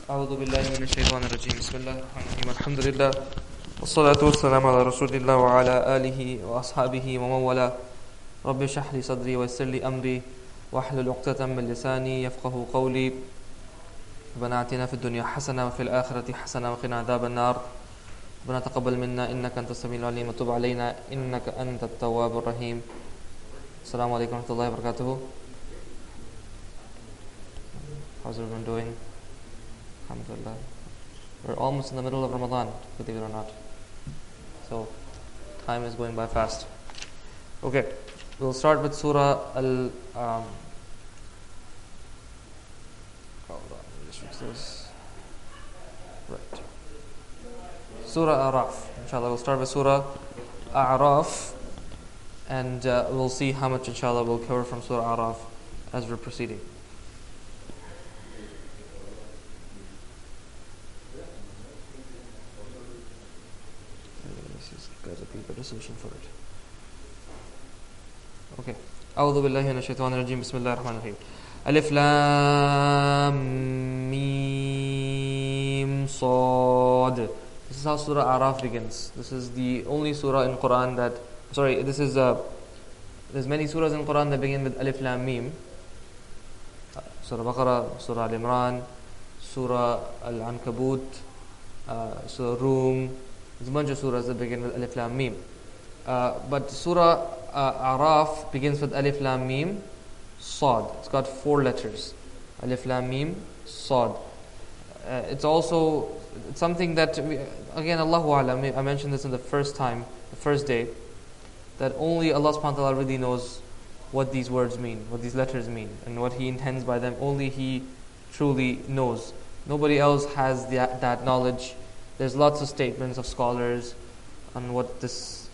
أعوذ بالله من الشيطان الرجيم بسم الله الرحمن الرحيم الحمد لله والصلاة والسلام على رسول الله وعلى آله وأصحابه ومن والاه رب اشرح لي صدري ويسر لي أمري واحلل عقدة من لساني يفقه قولي ربنا آتنا في الدنيا حسنة وفي الآخرة حسنة وقنا عذاب النار ربنا تقبل منا إنك أنت السميع العليم وتب علينا إنك أنت التواب الرحيم السلام عليكم ورحمة الله وبركاته. How's everyone doing? Alhamdulillah. We're almost in the middle of Ramadan, believe it or not. So, time is going by fast. Okay, we'll start with Surah Hold on, let me just fix this. Right. Surah A'raf. Inshallah, we'll start with Surah A'raf. And we'll see how much, inshallah, we'll cover from Surah A'raf as we're proceeding. Solution for it. Okay. أعوذ بالله من الشيطان الرجيم بسم الله الرحمن الرحيم. ألف لام ميم صاد. This is how Surah A'raf begins. This is the only surah in Quran that there's many surahs in Quran that begin with Alif Lam Mim. Surah Baqarah, Surah Al-Imran, Surah Al-Ankabut, Surah Rum. There's a bunch of surahs that begin with Alif Lam Mim. But Surah A'raf begins with Alif Lam Mim Sad. It's got 4 letters. Alif Lam Mim Sad. It's something that, again, Allahu A'lam, I mentioned this in the first day, that only Allah subhanahu wa ta'ala really knows what these words mean, what these letters mean, and what He intends by them. Only He truly knows. Nobody else has that knowledge. There's lots of statements of scholars on what these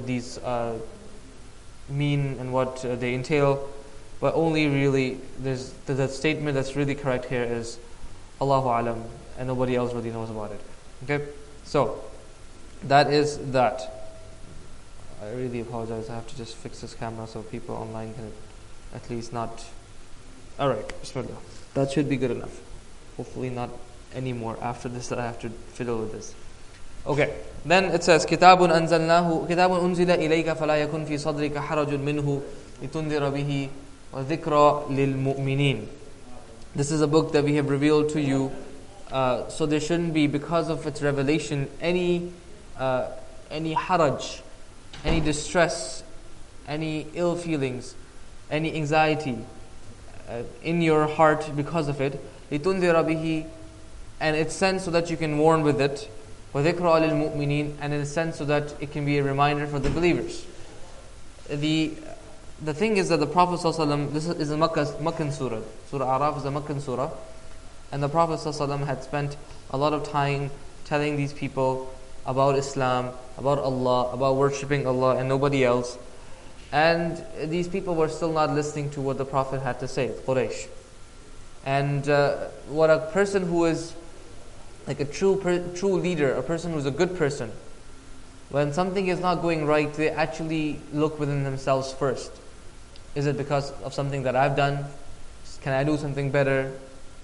mean and what they entail, but only really there's the statement that's really correct here is Allahu A'lam, and nobody else really knows about it. Okay, so that is that. I really apologize. I have to just fix this camera so people online can at least not. All right, Bismillah. That should be good enough. Hopefully not anymore after this that I have to fiddle with this. Okay, then it says كتاب أنزلناه كتاب أنزل إليك فلا يكن في صدرك حرج منه لتنذر به وذكرى للمؤمنين. This is a book that we have revealed to you, so there shouldn't be, because of its revelation, any haraj, any distress, any ill feelings, any anxiety in your heart because of it. لتنذر به, and it's sent so that you can warn with it. وَذِكْرَى لِلْمُؤْمِنِينَ, and in a sense so that it can be a reminder for the believers. The thing is that the Prophet ﷺ, this is a Meccan surah. Surah A'raf is a Meccan surah. And the Prophet ﷺ had spent a lot of time telling these people about Islam, about Allah, about worshipping Allah and nobody else. And these people were still not listening to what the Prophet had to say, Quraysh. And what a person who is like a true leader, a person who's a good person, when something is not going right, they actually look within themselves first. Is it because of something that I've done? Can I do something better?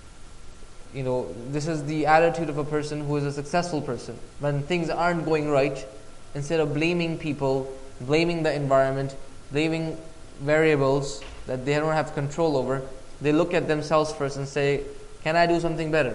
This is the attitude of a person who is a successful person. When things aren't going right, instead of blaming people, blaming the environment, blaming variables that they don't have control over, they look at themselves first and say, can I do something better?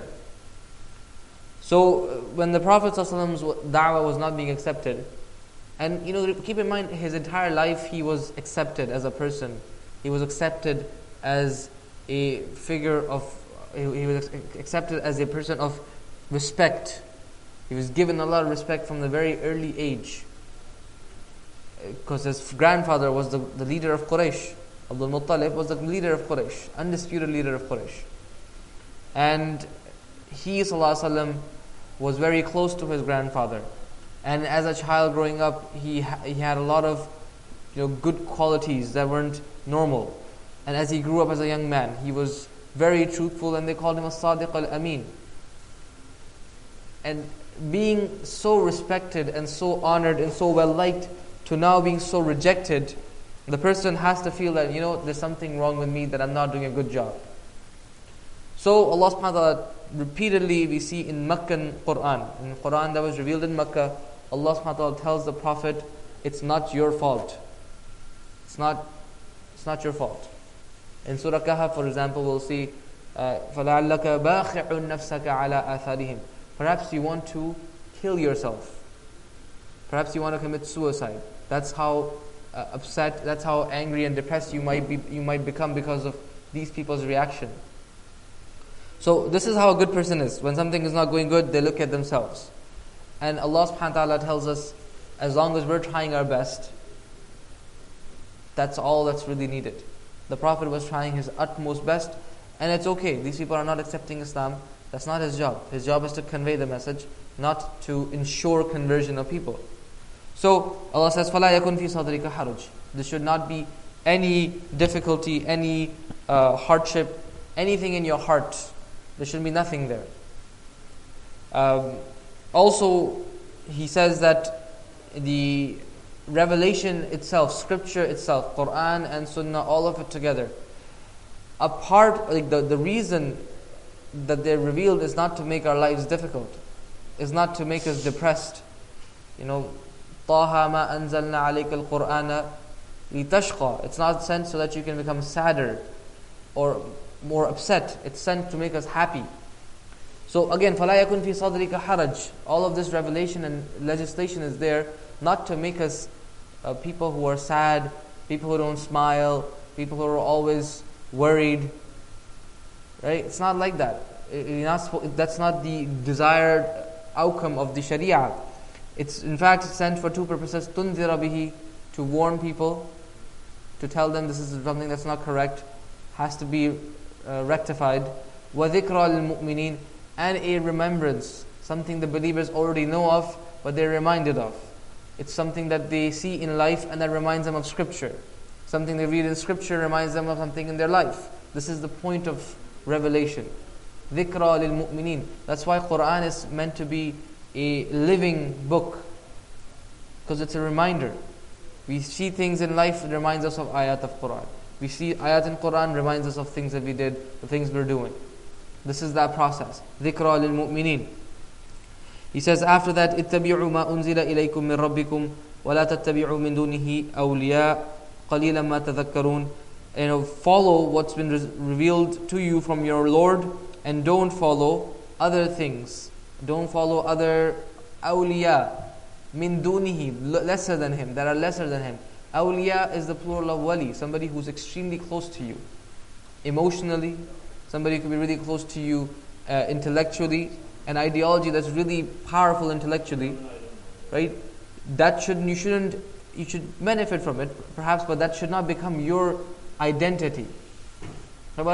So when the Prophet ﷺ's da'wah was not being accepted, and keep in mind, his entire life he was accepted as a person. He was accepted as a figure of, he was accepted as a person of respect. He was given a lot of respect from the very early age, because his grandfather was the leader of Quraysh. Abdul Muttalib was the leader of Quraysh, undisputed leader of Quraysh. And he, sallallahu alaihi wasallam, was very close to his grandfather. And as a child growing up, he had a lot of good qualities that weren't normal. And as he grew up as a young man, he was very truthful, and they called him as-Sadiq al-Amin. And being so respected and so honored and so well liked, to now being so rejected, the person has to feel that, there's something wrong with me, that I'm not doing a good job. So Allah subhanahu wa ta'ala repeatedly we see in Meccan Quran, in Quran that was revealed in Mecca, Allah subhanahu wa ta'ala tells the Prophet, it's not your fault. It's not your fault. In Surah Kahf, for example, we'll see فَلَعَلَّكَ بَاخِعٌ نَفْسَكَ عَلَىٰ آثَارِهِمْ. Perhaps you want to kill yourself. Perhaps you want to commit suicide. That's how upset, that's how angry and depressed you might become because of these people's reaction. So this is how a good person is. When something is not going good, they look at themselves. And Allah subhanahu wa ta'ala tells us, as long as we're trying our best, that's all that's really needed. The Prophet was trying his utmost best, and it's okay. These people are not accepting Islam. That's not his job. His job is to convey the message, not to ensure conversion of people. So Allah says, فَلَا يَكُنْ فِي صَدْرِكَ حَرُجٍ. There should not be any difficulty, any hardship, anything in your heart. There should be nothing there. Also, he says that the revelation itself, scripture itself, Quran and Sunnah, all of it together, the reason that they're revealed is not to make our lives difficult, is not to make us depressed. طَهَ مَا أَنزَلْنَا عَلَيْكَ الْقُرْآنَ لِتَشْقَى. It's not sent so that you can become sadder or more upset. It's sent to make us happy. So again, فَلَا يَكُنْ فِي صَدْرِكَ حَرَجٍ. All of this revelation and legislation is there not to make us people who are sad, people who don't smile, people who are always worried. Right? It's not like that. That's not the desired outcome of the Sharia. It's in fact sent for two purposes: تُنذِرَ بِهِ, to warn people, to tell them this is something that's not correct, has to be rectified. وَذِكْرَى لِلْمُؤْمِنِينَ, and a remembrance, something the believers already know of, but they're reminded of. It's something that they see in life and that reminds them of Scripture. Something they read in Scripture reminds them of something in their life. This is the point of revelation. ذِكْرَى لِلْمُؤْمِنِينَ. That's why Quran is meant to be a living book, because it's a reminder. We see things in life, it reminds us of ayat of Quran. We see ayat in Quran, reminds us of things that we did, the things we're doing. This is that process. ذِكْرَى لِلْمُؤْمِنِينَ. He says after that, اتَّبِعُوا مَا أُنزِلَ إِلَيْكُم مِّن رَبِّكُمْ وَلَا تَتَّبِعُوا مِن دُونِهِ أَوْلِيَاءَ قَلِيلًا مَا تَذَكَّرُونَ. Follow what's been revealed to you from your Lord, and don't follow other things. Don't follow other awliya, min dunihi, lesser than him, that are lesser than him. Awliya is the plural of wali, somebody who's extremely close to you emotionally, somebody who could be really close to you intellectually, an ideology that's really powerful intellectually, right? You should benefit from it perhaps, but that should not become your identity. And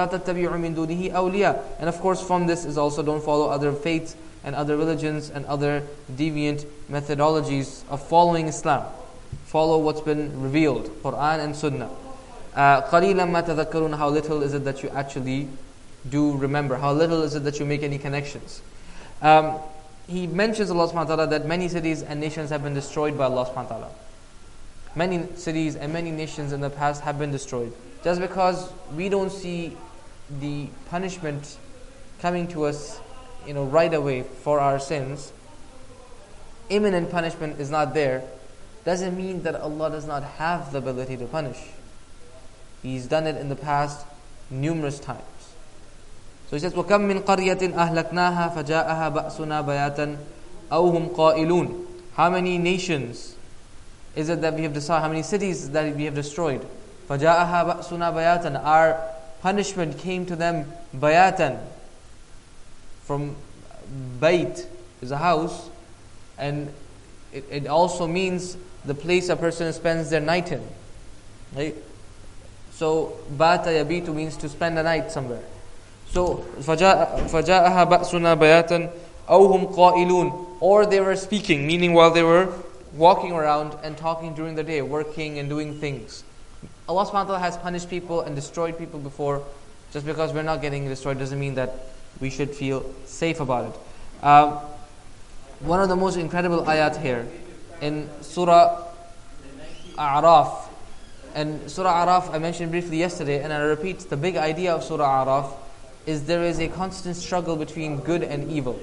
of course from this is also, don't follow other faiths and other religions and other deviant methodologies of following Islam. Follow what's been revealed, Quran and Sunnah. قَلِيلًا مَا تَذَكَّرُونَ. How little is it that you actually do remember? How little is it that you make any connections? He mentions, Allah subhanahu wa ta'ala, that many cities and nations have been destroyed by Allah subhanahu wa ta'ala. Many cities and many nations in the past have been destroyed. Just because we don't see the punishment coming to us right away for our sins, imminent punishment is not there, doesn't mean that Allah does not have the ability to punish. He's done it in the past numerous times. So he says, وَكَمْ مِنْ قَرْيَةٍ أَهْلَكْنَاهَا فَجَاءَهَا بَأْسُنَا بَيَاتًا أَوْ هُمْ قَائِلُونَ. How many nations is it that we have destroyed? How many cities that we have destroyed? فَجَاءَهَا بَأْسُنَا بَيَاتًا. Our punishment came to them bayatan. From bayt is a house, and it also means the place a person spends their night in. Right? So bata yabitu means to spend a night somewhere. So فَجَاءَهَا بَأْسُنَا بَيَاتًا أَوْ هُمْ قَائِلُونَ. Or they were speaking, meaning while they were walking around and talking during the day, working and doing things. Allah subhanahu wa ta'ala has punished people and destroyed people before. Just because we're not getting destroyed doesn't mean that we should feel safe about it. One of the most incredible ayat here in Surah A'raf. And Surah A'raf I mentioned briefly yesterday, and I repeat, the big idea of Surah A'raf is there is a constant struggle between good and evil.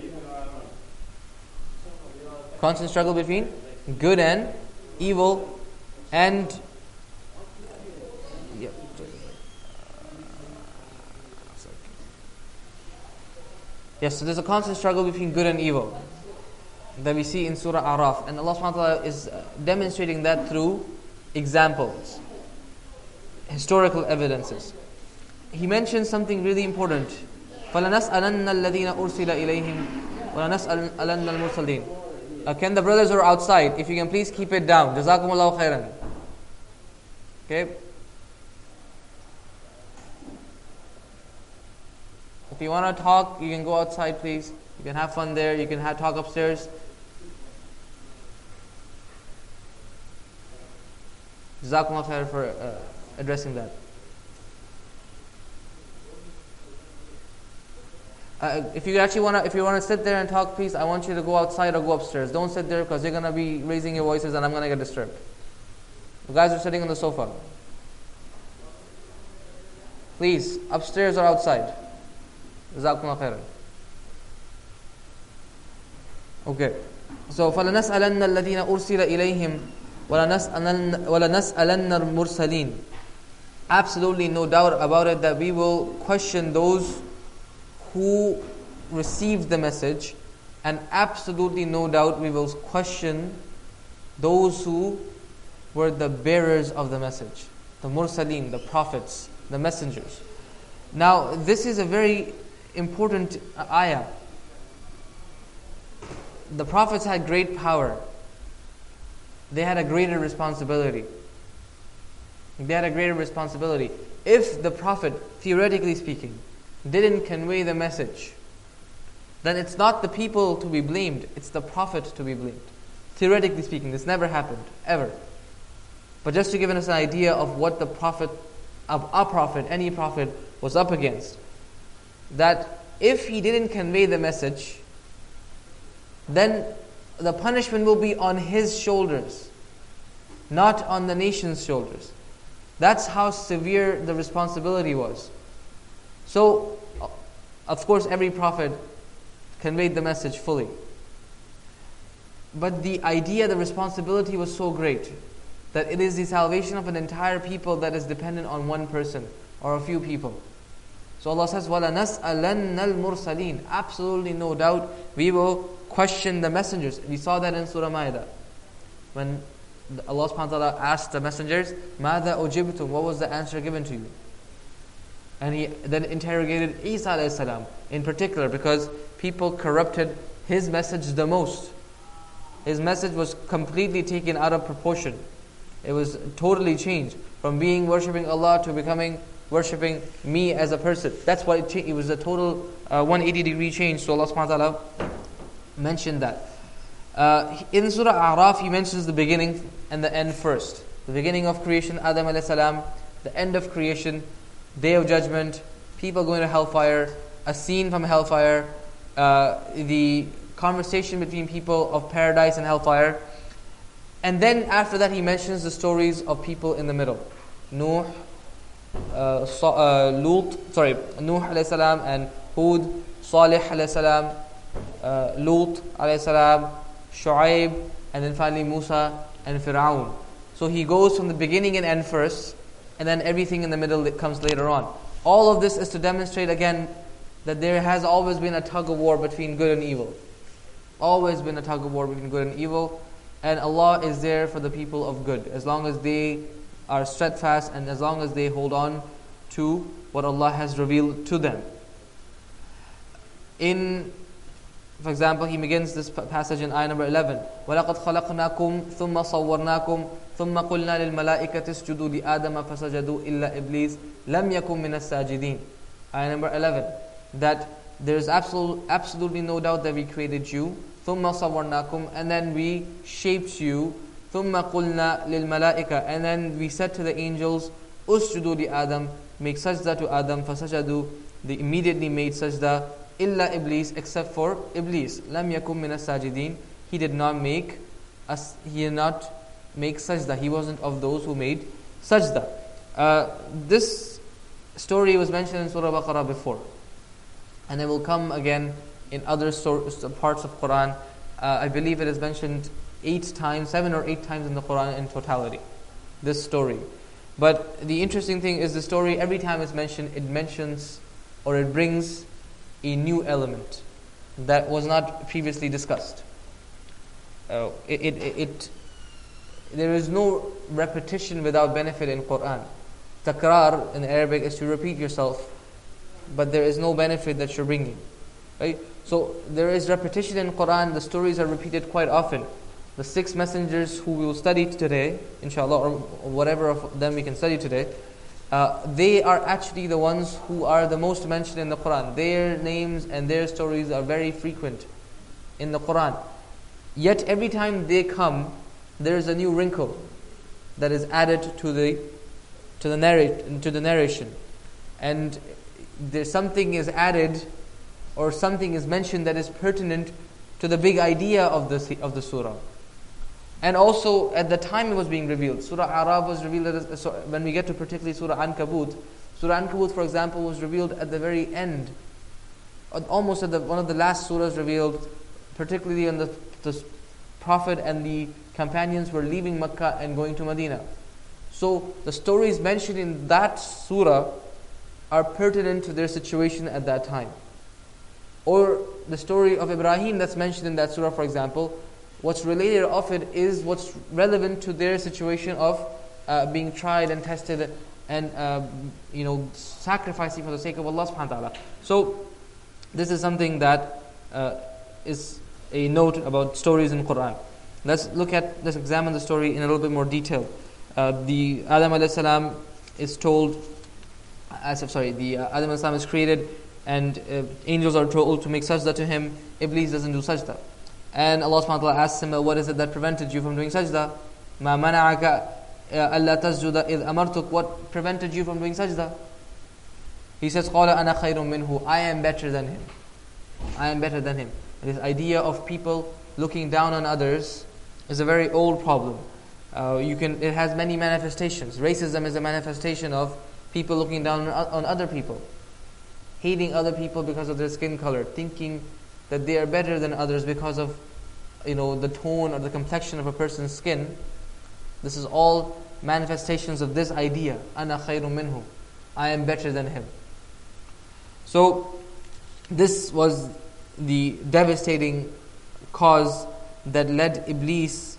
Constant struggle between good and evil, and yes, so there's a constant struggle between good and evil that we see in Surah Araf, and Allah subhanahu wa ta'ala is demonstrating that through examples, historical evidences. He mentions something really important. فَلَنَسْأَلَنَّ الَّذِينَ أُرْسِلَ إِلَيْهِمْ وَلَنَسْأَلَنَّ الْمُرْسَلِينَ. Can the brothers who are outside, if you can please keep it down. Jazakumullahu khairan. Okay. If you want to talk, you can go outside, please. You can have fun there. You can talk upstairs. Jazakumullahu khairan for addressing that. If you want to sit there and talk, please, I want you to go outside or go upstairs. Don't sit there because you're going to be raising your voices and I'm going to get disturbed. You guys are sitting on the sofa. Please, upstairs or outside. Jazakumullah khairan. Okay. So, فَلَنَسْأَلَنَّ الَّذِينَ أُرْسِلَ إِلَيْهِمْ وَلَنَسْأَلَنَّ الْمُرْسَلِينَ. Absolutely no doubt about it that we will question those who received the message, and absolutely no doubt we will question those who were the bearers of the message, the mursaleen, the prophets, the messengers. Now, this is a very important ayah. The prophets had great power. They had a greater responsibility. If the prophet, theoretically speaking, didn't convey the message, then it's not the people to be blamed, it's the prophet to be blamed. Theoretically speaking, this never happened, ever. But just to give us an idea of what the prophet, any prophet, was up against, that if he didn't convey the message, then the punishment will be on his shoulders, not on the nation's shoulders. That's how severe the responsibility was. So, of course, every prophet conveyed the message fully. But the idea, the responsibility was so great that it is the salvation of an entire people that is dependent on one person or a few people. So Allah says, وَلَنَسْأَلَنَّ الْمُرْسَلِينَ. Absolutely no doubt we will question the messengers. We saw that in Surah Ma'idah. When Allah subhanahu wa ta'ala asked the messengers, مَاذَا أُجِبْتُمْ? What was the answer given to you? And he then interrogated Isa alayhi salam in particular, because people corrupted his message the most. His message was completely taken out of proportion. It was totally changed from being worshipping Allah to becoming worshipping me as a person. That's what it changed. It was a total 180 degree change. So Allah subhanahu wa ta'ala mentioned that. In Surah A'raf, he mentions the beginning and the end first. The beginning of creation, Adam alayhi salam. The end of creation, Day of Judgment, people going to hellfire, a scene from hellfire, the conversation between people of paradise and hellfire. And then after that he mentions the stories of people in the middle. Nuh alayhi salam and Hud, Salih alayhi salam, Lut alayhi salam, Shu'aib, and then finally Musa and Fir'aun. So he goes from the beginning and end first, and then everything in the middle that comes later on. All of this is to demonstrate again that there has always been a tug of war between good and evil. Always been a tug of war between good and evil. And Allah is there for the people of good, as long as they are steadfast and as long as they hold on to what Allah has revealed to them. For example, he begins this passage in ayah number 11. وَلَقَدْ خَلَقْنَاكُمْ ثُمَّ صَوَّرْنَاكُمْ ثُمَّ قُلْنَا لِلْمَلَائِكَةِ اسْجُدُوا لِآدَمَ فَسَجَدُوا إِلَّا إِبْلِيسَ لَمْ يَكُنْ مِنَ السَّاجِدِينَ. Ayah number 11. That there is absolutely no doubt that we created you. ثُمَّ صَوَّرْنَاكُمْ. And then we shaped you. ثُمَّ قُلْنَا لِلْمَلَائِكَةِ. And then we said to the angels, اسْجُدُوا لِآدَمَ. Make sajda to Adam. فَسَجَدُوا. They immediately made sajda. Illa Iblis, except for Iblis. Lam yakum min as-sajidin. He did not make sajda. He wasn't of those who made sajda. This story was mentioned in Surah Baqarah before. And it will come again in other parts of Quran. I believe it is mentioned 7 or 8 times in the Quran in totality, this story. But the interesting thing is the story, every time it's mentioned, it mentions or it brings a new element that was not previously discussed. There is no repetition without benefit in Quran. Takrar in Arabic is to repeat yourself, but there is no benefit that you're bringing. Right? So there is repetition in Quran. The stories are repeated quite often. The 6 messengers who we will study today, inshallah, or whatever of them we can study today, they are actually the ones who are the most mentioned in the Quran. Their names and their stories are very frequent in the Quran. Yet every time they come, there is a new wrinkle that is added to the narration, and there's something is added or something is mentioned that is pertinent to the big idea of the surah. And also at the time it was being revealed. Surah Araf was revealed when we get to particularly Surah Ankabut. Surah Ankabut, for example, was revealed at the very end, almost at one of the last surahs revealed, particularly when the Prophet and the companions were leaving Makkah and going to Medina. So the stories mentioned in that surah are pertinent to their situation at that time. Or the story of Ibrahim that's mentioned in that surah, for example, what's related of it is what's relevant to their situation of being tried and tested and sacrificing for the sake of Allah subhanahu wa ta'ala. So this is something that is a note about stories in Quran. Let's examine the story in a little bit more detail. The Adam alayhi salam is told, Adam alayhi salam is created, and angels are told to make sajda to him. Iblis doesn't do sajda. And Allah subhanahu wa ta'ala asks him, what is it that prevented you from doing sajda? مَا مَنَعَكَ أَلَّا تَسْجُدَ إِذْ أَمَرْتُكَ. What prevented you from doing sajda? He says, قَالَ أَنَا خَيْرٌ مِّنْهُ. I am better than him. I am better than him. This idea of people looking down on others is a very old problem. It has many manifestations. Racism is a manifestation of people looking down on other people, hating other people because of their skin color, thinking that they are better than others because of the tone or the complexion of a person's skin. This is all manifestations of this idea, أَنَا خَيْرٌ مِّنْهُ. I am better than him. So this was the devastating cause that led Iblis,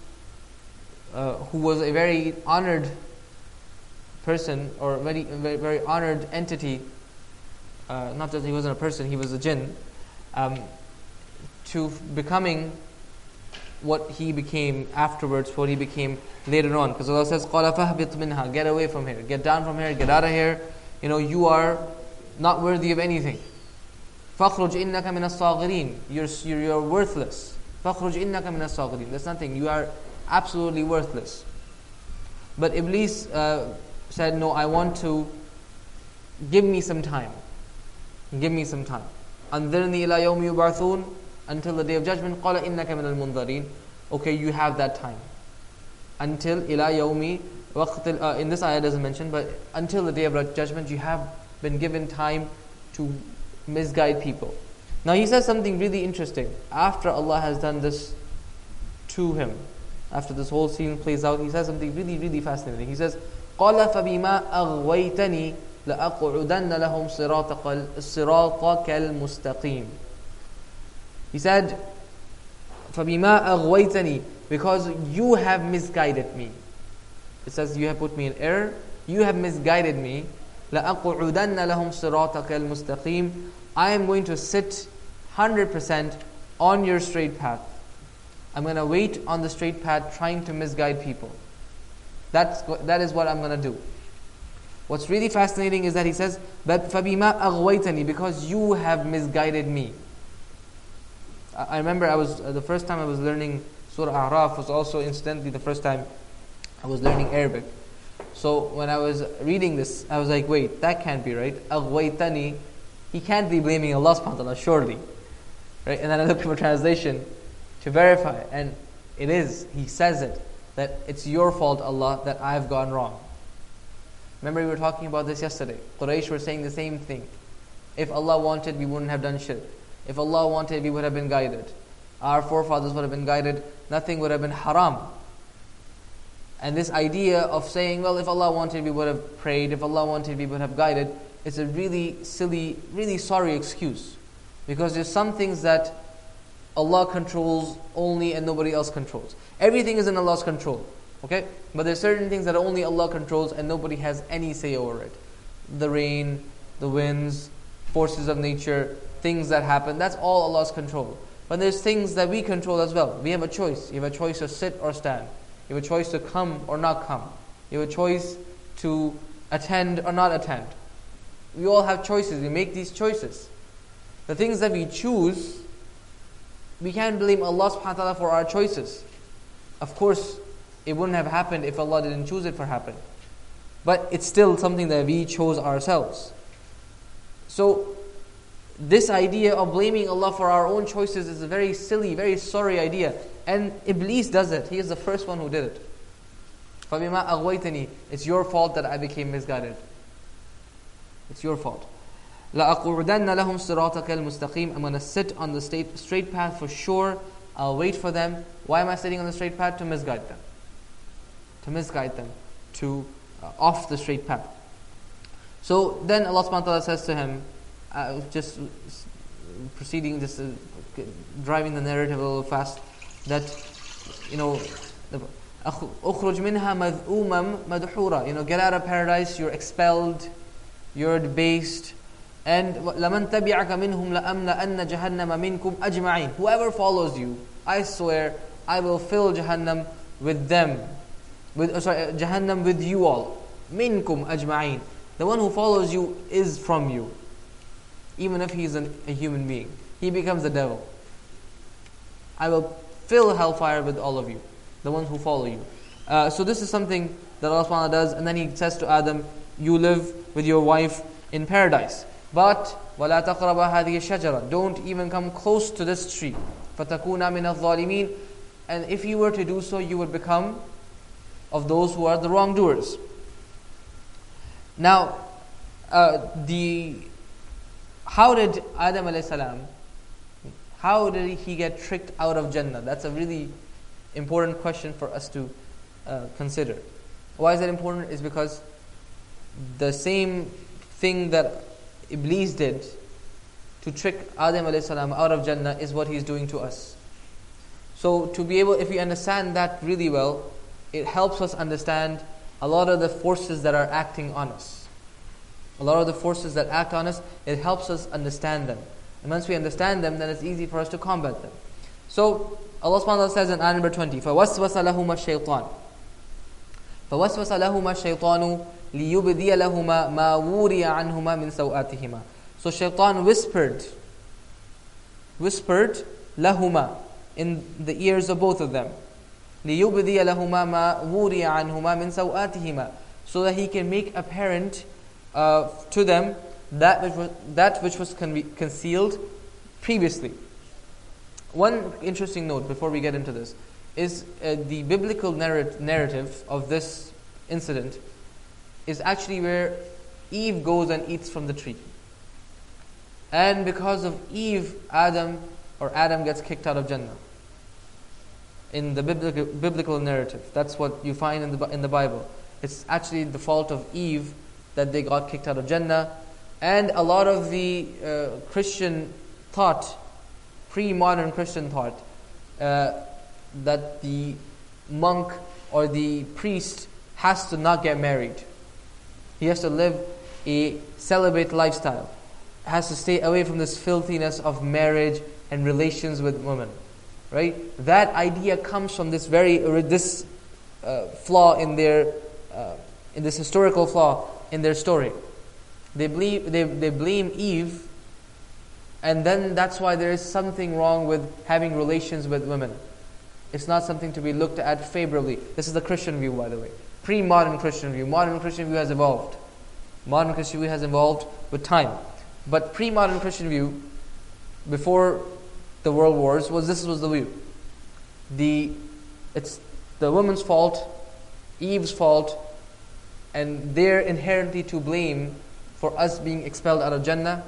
who was a very honored person, or very, very, very honored entity, not that he wasn't a person, he was a jinn, to becoming what he became afterwards, what he became later on. Because Allah says, قَالَ فَهْبِطْ مِنْهَا. Get away from here, get down from here, get out of here. You are not worthy of anything. فَخْرُجْ إِنَّكَ مِنَ الصَّاغِرِينَ. You're worthless. فَخْرُجْ إِنَّكَ مِنَ الصَّاغِرِينَ. There's nothing. You are absolutely worthless. But Iblis said, no, I want to, give me some time. Give me some time. أَنذِرْنِي إِلَى يَوْمِ يُبْعَثُونَ. Until the day of judgment. قَالَ إِنَّكَ مِنَ الْمُنذَرِينَ. Okay, you have that time. Until إِلَى يَوْمِ وَقْتِ. In this ayah doesn't mention, but until the day of judgment, you have been given time to misguide people. Now he says something really interesting. After Allah has done this to him, after this whole scene plays out, he says something really, really fascinating. He says, قَالَ فَبِمَا أَغْوَيْتَنِي لَأَقْعُدَنَّ لَهُمْ صِرَاطَكَ الْمُسْتَقِيمِ. He said, فَبِمَا أَغْوَيْتَنِي. Because you have misguided me. It says, you have put me in error, you have misguided me. لَأَقْعُدَنَّ لَهُمْ صِرَاطَكَ الْمُسْتَقِيمِ. I am going to sit 100% on your straight path. I'm going to wait on the straight path trying to misguide people. That is what I'm going to do. What's really fascinating is that he says, فَبِمَا أَغْوَيْتَنِي. Because you have misguided me. I remember the first time I was learning Surah A'raf was also incidentally the first time I was learning Arabic. So when I was reading this, I was like, wait, that can't be right. أَغْوَيْتَنِي. He can't be blaming Allah subhanahu wa ta'ala, surely. Right? And then I looked for a translation to verify, and it is. He says it, that it's your fault, Allah, that I've gone wrong. Remember we were talking about this yesterday. Quraysh were saying the same thing. If Allah wanted, we wouldn't have done shirk. If Allah wanted, we would have been guided. Our forefathers would have been guided. Nothing would have been haram. And this idea of saying, well, if Allah wanted, we would have prayed. If Allah wanted, we would have guided. It's a really silly, really sorry excuse. Because there's some things that Allah controls only and nobody else controls. Everything is in Allah's control. Okay? But there's certain things that only Allah controls and nobody has any say over it. The rain, the winds, forces of nature, things that happen, that's all Allah's control. But there's things that we control as well. We have a choice. You have a choice to sit or stand. You have a choice to come or not come. You have a choice to attend or not attend. We all have choices. We make these choices. The things that we choose, we can't blame Allah subhanahu wa ta'ala for our choices. Of course, it wouldn't have happened if Allah didn't choose it for happen. But it's still something that we chose ourselves. So, this idea of blaming Allah for our own choices is a very silly, very sorry idea. And Iblis does it. He is the first one who did it. فَبِمَا أَغْوَيْتَنِي, it's your fault that I became misguided. It's your fault. لَأَقُعُدَنَّ لَهُمْ صِرَاطَكَ الْمُسْتَقِيمِ, I'm going to sit on the straight path for sure. I'll wait for them. Why am I sitting on the straight path? To misguide them. To misguide them. To off the straight path. So then Allah subhanahu wa ta'ala says to him, just proceeding, just driving the narrative a little fast, that, أخرج منها مذءوما مدحورا, get out of paradise, you're expelled, you're debased, and لمن تبعك منهم لأملأن جهنم منكم أجمعين. Whoever follows you, I swear, I will fill Jahannam with them, Jahannam with you all. منكم أجمعين. The one who follows you is from you, even if he is a human being. He becomes the devil. I will fill hellfire with all of you, the ones who follow you. So this is something that Allah subhanahu wa ta'ala does, and then He says to Adam, you live with your wife in paradise. But وَلَا تَقْرَبَ هَذِهِ الشَّجَرَةِ, don't even come close to this tree. فَتَكُونَ مِنَ الظَّالِمِينَ, and if you were to do so, you would become of those who are the wrongdoers. Now, how did Adam alayhi salam, how did he get tricked out of Jannah? That's a really important question for us to consider. Why is that important? Is because the same thing that Iblis did to trick Adam alayhi salam out of Jannah is what he's doing to us. So to be able, if we understand that really well, it helps us understand a lot of the forces that are acting on us. A lot of the forces that act on us, it helps us understand them. And once we understand them, then it's easy for us to combat them. So Allah subhanahu wa ta'ala says in ayah number 20, فَوَسْوَسَ لَهُمَا الشَّيْطَانُ فَوَسْوَسَ لَهُمَا الشَّيْطَانُ لِيُبْدِيَ لَهُمَا مَا وُورِيَ عَنْهُمَا مِنْ سَوْآتِهِمَا. So Shaitan whispered لَهُمَا, in the ears of both of them, لِيُبْدِيَ لَهُمَا مَا وُورِيَ عَنْهُمَا مِنْ سَوْآتِهِمَا, so that he can make apparent to them that which was concealed previously. One interesting note before we get into this is the biblical narrative of this incident is actually where Eve goes and eats from the tree. And because of Eve, Adam gets kicked out of Jannah. In the biblical narrative, that's what you find in the Bible. It's actually the fault of Eve that they got kicked out of Jannah. And a lot of the Christian thought, pre-modern Christian thought, that the monk or the priest has to not get married. He has to live a celibate lifestyle. Has to stay away from this filthiness of marriage and relations with women. Right? That idea comes from this flaw in their, in this historical flaw in their story. They blame Eve, and then that's why there is something wrong with having relations with women. It's not something to be looked at favorably. This is the Christian view, by the way. Pre-modern Christian view. Modern Christian view has evolved. Modern Christian view has evolved with time. But pre-modern Christian view, before the world wars, this was the view. It's the woman's fault, Eve's fault, and they're inherently to blame for us being expelled out of Jannah.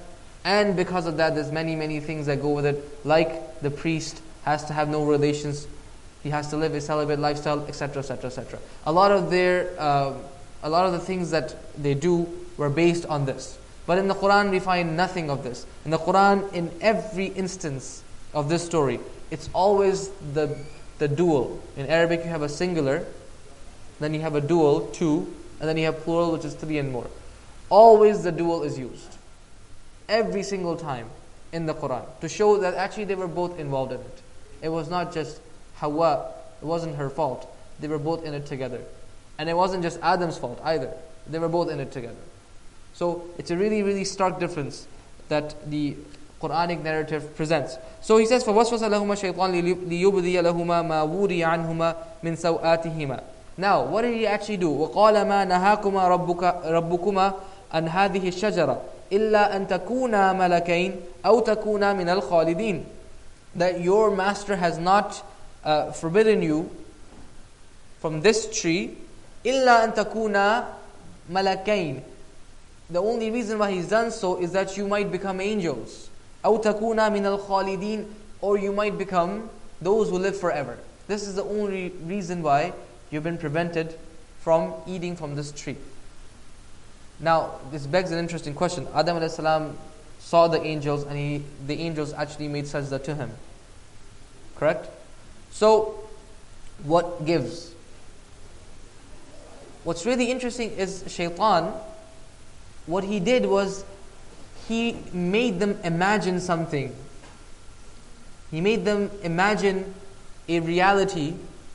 And because of that, there's many things that go with it, like the priest has to have no relations, he has to live a celibate lifestyle, etc., etc., etc. A lot of the things that they do were based on this. But in the Quran, we find nothing of this. In the Quran, in every instance of this story, it's always the dual. In Arabic, you have a singular, then you have a dual, 2, and then you have plural, which is 3 and more. Always the dual is used. Every single time in the Quran, to show that actually they were both involved in it. It was not just Hawa, it wasn't her fault. They were both in it together. And it wasn't just Adam's fault either. They were both in it together. So it's a really stark difference that the Quranic narrative presents. So he says, فَوَسْوَسَ لَهُمَا الشَّيْطَانُ لِيُبْدِيَ لَهُمَا مَا وُورِيَ عَنْهُمَا مِنْ سَوْآتِهِمَا. Now, what did he actually do? وَقَالَ مَا نَهَاكُمَا رَبُّكُمَا عَنْ هَذِهِ الشَّجَرَةِ إِلَّا أَن تَكُونَا مَلَكَيْنِ أَوْ تَكُونَا مِنَ الْخَالِدِينَ. That your master has not forbidden you from this tree, إِلَّا أَن تَكُونَا مَلَكَيْنِ. The only reason why he's done so is that you might become angels. أَوْ تَكُونَا مِنَ الْخَالِدِينَ. Or you might become those who live forever. This is the only reason why you've been prevented from eating from this tree. Now, this begs an interesting question. Adam alayhi salam saw the angels, and the angels actually made sajda to him. Correct? So, what gives? What's really interesting is Shaitan, what he did was, he made them imagine something. He made them imagine a reality,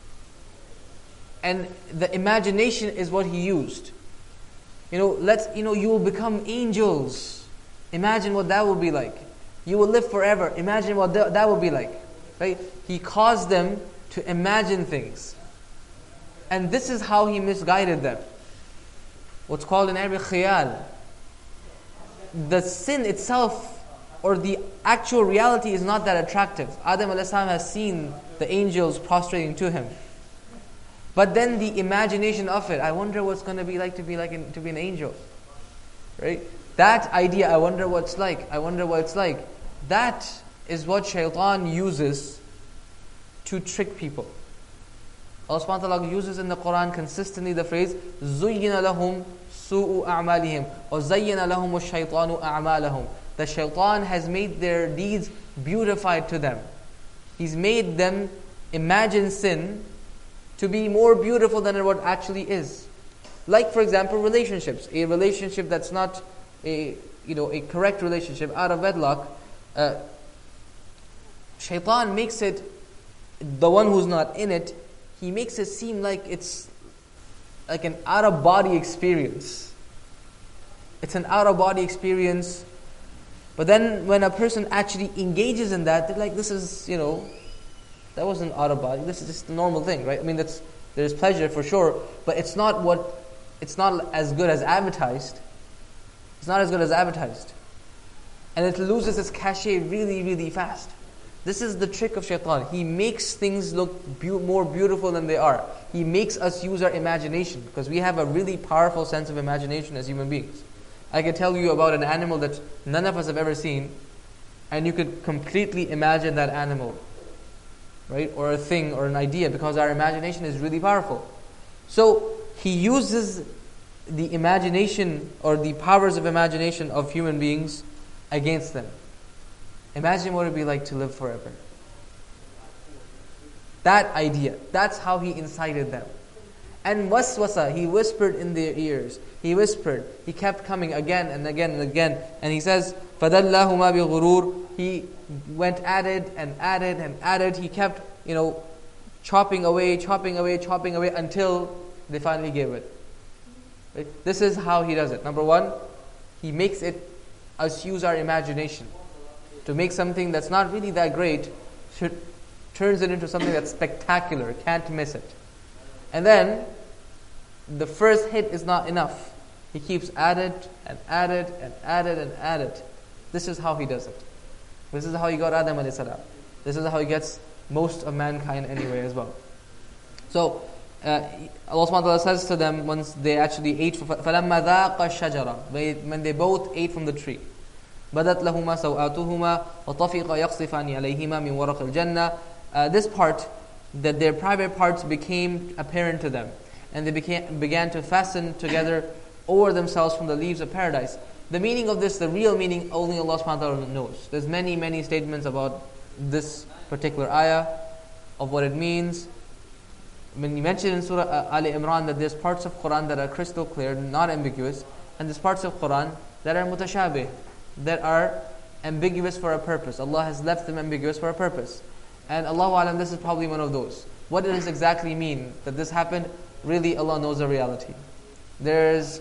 and the imagination is what he used. You will become angels. Imagine what that will be like. You will live forever. Imagine what that will be like. Right? He caused them to imagine things. And this is how he misguided them. What's called in Arabic khayal. The sin itself, or the actual reality, is not that attractive. Adam a.s. has seen the angels prostrating to him. But then the imagination of it, I wonder what's going to be like to be an angel. Right? That idea, I wonder what it's like. That is what Shaitan uses to trick people. Allah subhanahu wa ta'ala uses in the Quran consistently the phrase زُيِّنَ لَهُمْ سُوءُ أَعْمَالِهِمْ وَزَيَّنَ لَهُمُ الشَّيْطَانُ أَعْمَالَهُمْ. The Shaitan has made their deeds beautified to them. He's made them imagine sin to be more beautiful than what actually is. Like, for example, relationships. A relationship that's not a correct relationship, out of wedlock, Shaitan makes it, the one who's not in it, he makes it seem like it's like an out-of-body experience. It's an out-of-body experience. But then when a person actually engages in that, they're like, this is, that wasn't out of body. This is just a normal thing, right? I mean, there's pleasure for sure, but it's not as good as advertised. It's not as good as advertised. And it loses its cachet really fast. This is the trick of Shaitan. He makes things look more beautiful than they are. He makes us use our imagination, because we have a really powerful sense of imagination as human beings. I can tell you about an animal that none of us have ever seen, and you could completely imagine that animal, right? Or a thing or an idea, because our imagination is really powerful. So he uses the imagination or the powers of imagination of human beings against them. Imagine what it would be like to live forever. That idea, that's how he incited them. And waswasa, he whispered in their ears. He whispered. He kept coming again and again and again. And he says, فَدَلَّهُمَا بِغُرُورٍ. He went at it and added and added. He kept, chopping away until they finally gave it. Right? This is how he does it. Number one, he makes us use our imagination to make something that's not really that great, turns it into something that's spectacular. Can't miss it. And then, the first hit is not enough. He keeps added and added and added and added. This is how he does it. This is how he got Adam alayhi salam. This is how he gets most of mankind anyway as well. So, Allah subhanahu wa ta'ala says to them once they actually ate, فَلَمَّا ذَاقَ الشَّجَرَةَ, when they both ate from the tree. بدت لهما سوآتهما وطفق يخصفان عليهما من ورق الجنة. This part, that their private parts became apparent to them, and they began to fasten together over themselves from the leaves of paradise. The meaning of this, the real meaning, only Allah subhanahu wa ta'ala knows. There's many statements about this particular ayah, of what it means. When you mention in Surah Ali Imran that there's parts of Quran that are crystal clear, not ambiguous, and there's parts of Quran that are mutashabih, that are ambiguous for a purpose. Allah has left them ambiguous for a purpose. And Allahu Alam, this is probably one of those. What does this exactly mean that this happened? Really, Allah knows the reality. There's,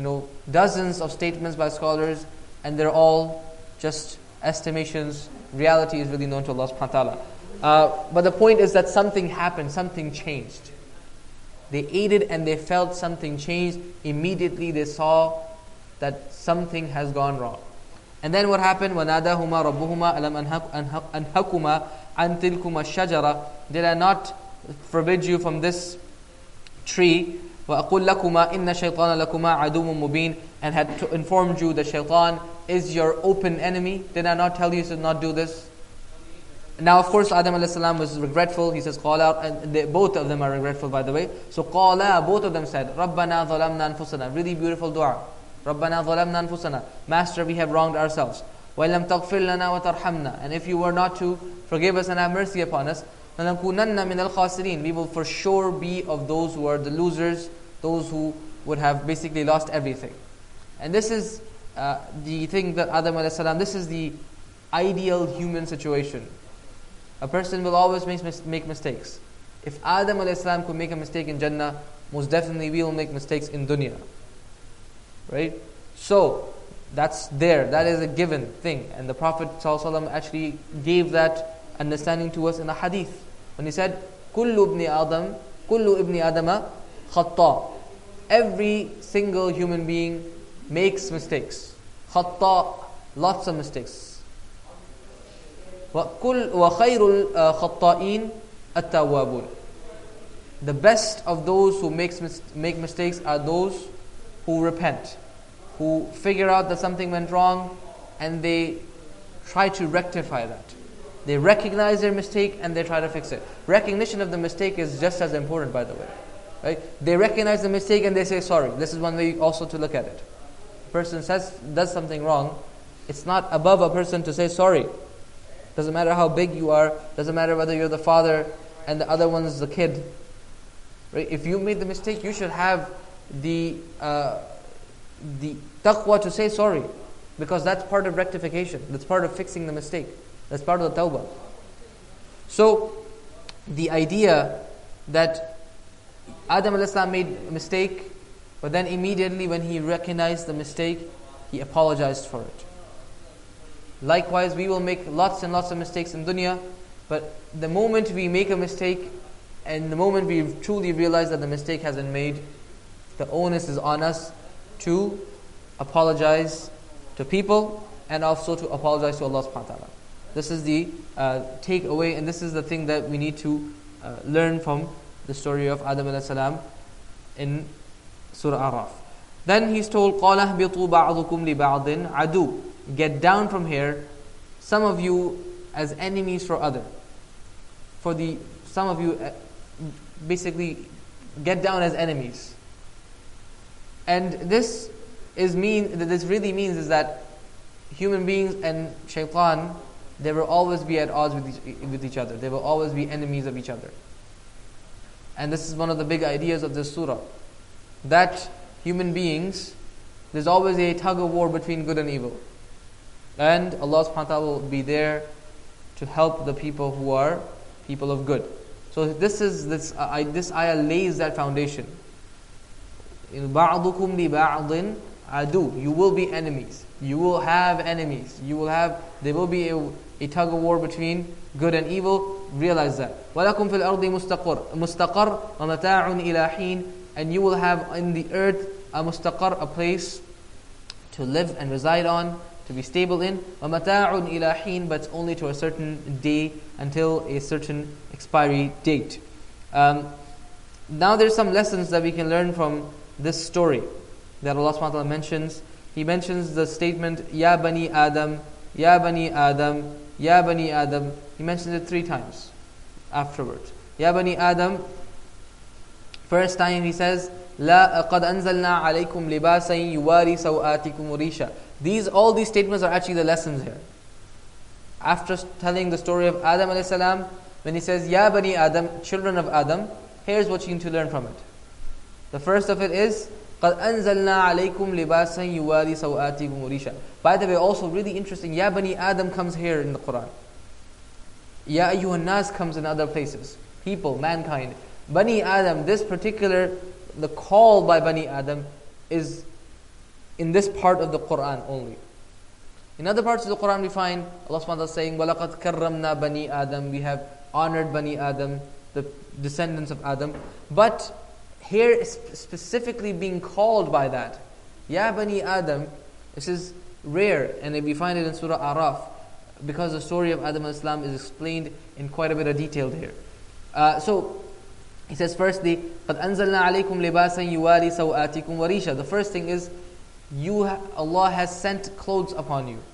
dozens of statements by scholars, and they're all just estimations. Reality is really known to Allah subhanahu wa ta'ala. But the point is that something happened, something changed. They ate it and they felt something changed. Immediately they saw that something has gone wrong. And then what happened? وَنَادَاهُمَا رَبُّهُمَا أَلَمْ أَنْهَكُمَا عَنْ تِلْكُمَا الشَّجَرَةِ Did I not forbid you from this tree? وَأَقُلْ لَكُمَا إِنَّ الشَّيْطَانَ لَكُمَا عَدُوٌ مُبِينٌ And had to inform you that shaitan is your open enemy. Did I not tell you to not do this? Now of course Adam a.s. was regretful. He says قَالَا, and both of them are regretful, by the way. So قَالَا, both of them said رَبَّنَا ظَلَمْنَا أَنفُسَنَا Really beautiful dua. رَبَّنَا ظَلَمْنَا أَنفُسَنَا Master, we have wronged ourselves. وَإِلَّمْ تَغْفِرْ لَنَا وَتَرْحَمْنَا And if you were not to forgive us and have mercy upon us, لَنَكُونَنَّ مِنَ الْخَاسِرِينَ We will for sure be of those who are the losers, those who would have basically lost everything. And this is the thing that Adam a.s. This is the ideal human situation. A person will always make mistakes. If Adam a.s. could make a mistake in Jannah, most definitely we will make mistakes in dunya. Right? So, that's there. That is a given thing. And the Prophet ﷺ actually gave that understanding to us in a hadith. When he said, كُلُّ ابْنِ آدَمَ خَطَّى Every single human being makes mistakes. خَطَّى Lots of mistakes. وَخَيْرُ الْخَطَّائِينَ التَّوَّابُونَ The best of those who make mistakes are those who repent, who figure out that something went wrong and they try to rectify that. They recognize their mistake and they try to fix it. Recognition of the mistake is just as important, by the way. Right? They recognize the mistake and they say sorry. This is one way also to look at it. A person does something wrong. It's not above a person to say sorry. Doesn't matter how big you are. Doesn't matter whether you're the father and the other one is the kid. Right? If you made the mistake, you should have the taqwa to say sorry, because that's part of rectification. That's part of fixing the mistake. That's part of the tawbah. So, the idea that Adam a.s. made a mistake, but then immediately when he recognized the mistake, he apologized for it. Likewise, we will make lots and lots of mistakes in dunya, but the moment we make a mistake, and the moment we truly realize that the mistake has been made, the onus is on us to apologize to people and also to apologize to Allah subhanahu wa ta'ala. This is the takeaway, and this is the thing that we need to learn from the story of Adam alayhi salam in Surah Araf. Then he's told, قَالَ اهْبِطُوا بَعْضُكُمْ لِبَعْضٍ عَدُوٌ Get down from here, some of you as enemies for other. Some of you basically get down as enemies. And this really means is that human beings and shaitan, they will always be at odds with each other. They will always be enemies of each other. And this is one of the big ideas of this surah. That human beings, there's always a tug of war between good and evil. And Allah subhanahu wa ta'ala will be there to help the people who are people of good. So this ayah lays that foundation. In بَعْضُكُمْ لِبَعْضٍ عَدُوٌ You will be enemies. You will have enemies. There will be a tug of war between good and evil. Realize that. وَلَكُمْ فِي الْأَرْضِ مُسْتَقَرٌ وَمَتَاعٌ إِلَى حِينٍ And you will have in the earth a mustaqar, a place to live and reside on, to be stable in. وَمَتَاعٌ إِلَى حِينٍ But it's only to a certain day, until a certain expiry date. Now there's some lessons that we can learn from this story that Allah subhanahu wa ta'ala mentions. he mentions the statement, Ya Bani Adam, Ya Bani Adam, Ya Bani Adam. He mentions it 3 times afterwards. Ya Bani Adam, first time he says, La qad anzalna alaykum libasan yuwari sawatikum risha. All these statements are actually the lessons here. After telling the story of Adam alayhi salam, when he says, Ya Bani Adam, children of Adam, here's what you need to learn from it. The first of it is, قَدْ أَنزَلْنَا عَلَيْكُمْ لِبَاسًا يُوَارِي سَوْآتِكُمْ وَرِيشًا. By the way, also really interesting, Ya Bani Adam comes here in the Quran. Ya Ayyuhan Nas comes in other places. People, mankind. Bani Adam, this particular, the call by Bani Adam is in this part of the Quran only. In other parts of the Quran we find Allah subhanahu wa ta'ala saying, وَلَقَدْ كَرَّمْنَا Bani Adam. We have honored Bani Adam, the descendants of Adam. But here is specifically being called by that. Ya Bani Adam, this is rare, and we find it in Surah Araf, because the story of Adam al-Islam is explained in quite a bit of detail here. So, he says firstly, قَدْ أَنزَلْنَا عَلَيْكُمْ لِبَاسًا يُوَارِي سَوْآتِكُمْ وَرِيشًا. The first thing is, Allah has sent clothes upon you.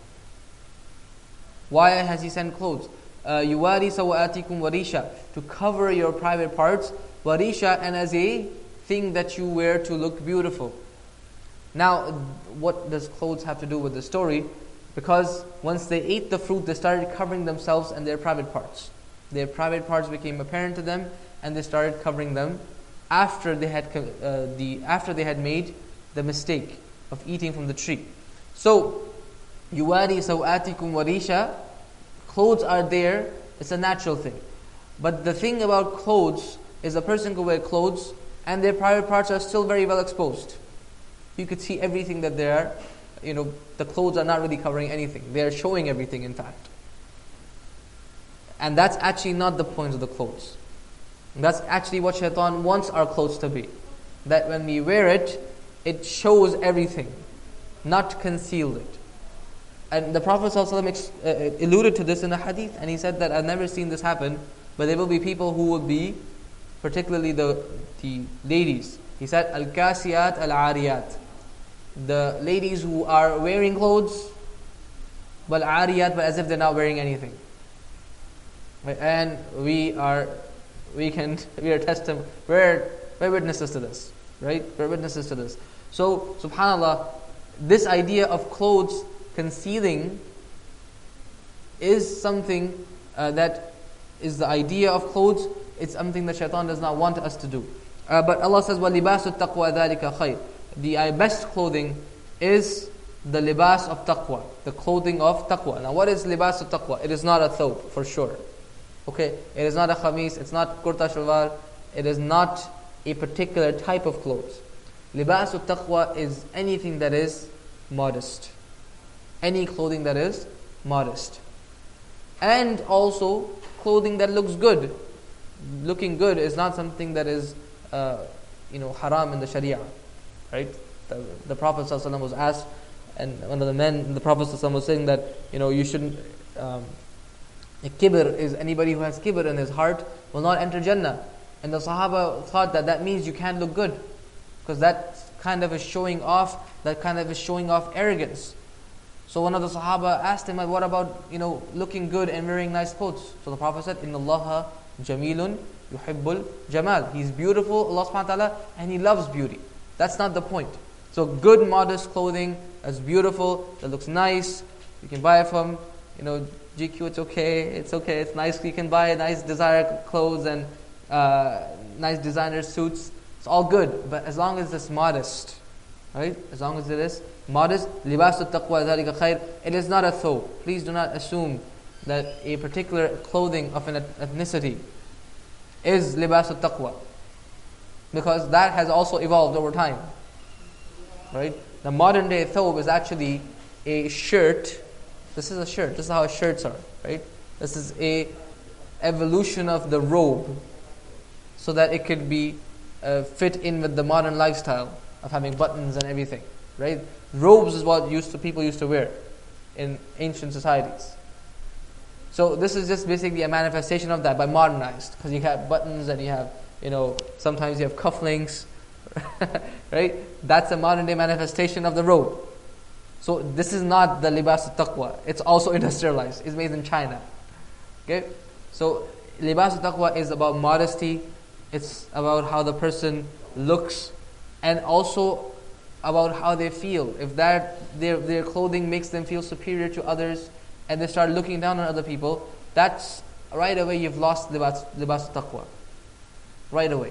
Why has He sent clothes? يُوَارِي سَوْآتِكُمْ وَرِيشًا, to cover your private parts, warisha, and as a thing that you wear to look beautiful. Now, what does clothes have to do with the story? Because once they ate the fruit, they started covering themselves and their private parts. Their private parts became apparent to them, and they started covering them after they had made the mistake of eating from the tree. So, yuwari sawatikum warisha, clothes are there, it's a natural thing. But the thing about clothes is a person could wear clothes and their private parts are still very well exposed. You could see everything that they are, the clothes are not really covering anything. They are showing everything, in fact. And that's actually not the point of the clothes. That's actually what Shaitan wants our clothes to be. That when we wear it, it shows everything, not concealed it. And the Prophet ﷺ alluded to this in a hadith, and he said that I've never seen this happen, but there will be people who will be, particularly the ladies. He said, Al-Kasiyat Al-Ariyat. The ladies who are wearing clothes, but Ariyat, but as if they're not wearing anything. Right? And we're witnesses to this. Right? We're witnesses to this. So, subhanAllah, this idea of clothes concealing is something that is the idea of clothes. It's something that Shaitan does not want us to do. But Allah says, وَلِبَاسُ التَّقْوَى ذَلِكَ خَيْرٌ. The best clothing is the libas of taqwa, the clothing of taqwa. Now what is libas of taqwa? It is not a thawb, for sure. Okay, it is not a khamis, it's not kurta shalwar, it is not a particular type of clothes. Libas of taqwa is anything that is modest. Any clothing that is modest. And also clothing that looks good. Looking good is not something that is haram in the Sharia. Right? The Prophet ﷺ was asked, and one of the men, the Prophet ﷺ was saying that, you shouldn't, kibr is anybody who has kibr in his heart will not enter Jannah. And the Sahaba thought that means you can't look good, because that kind of is showing off arrogance. So one of the Sahaba asked him, what about, looking good and wearing nice clothes? So the Prophet said, Inna Allaha jamilun yuhibbul jamal. He's beautiful, Allah subhanahu wa ta'ala, and He loves beauty. That's not the point. So good, modest clothing that's beautiful, that looks nice. You can buy it from, GQ. It's okay. It's nice. You can buy nice designer clothes and nice designer suits. It's all good, but as long as it's modest, right? As long as it is modest, libasu taqwa dhalika khair. It is not a thawb. Please do not assume that a particular clothing of an ethnicity is libasu taqwa, because that has also evolved over time. Right? The modern day thawb is actually a shirt. This is a shirt. This is how shirts are. Right? This is a evolution of the robe, so that it could be fit in with the modern lifestyle of having buttons and everything. Right? Robes is what people used to wear in ancient societies. So this is just basically a manifestation of that, but modernized, because you have buttons and you have, sometimes you have cufflinks, right? That's a modern day manifestation of the robe. So this is not the libas al-taqwa. It's also industrialized. It's made in China. Okay? So libas al-taqwa is about modesty. It's about how the person looks, and also about how they feel. If their clothing makes them feel superior to others, and they start looking down on other people, that's right away you've lost libas al-taqwa. Right away.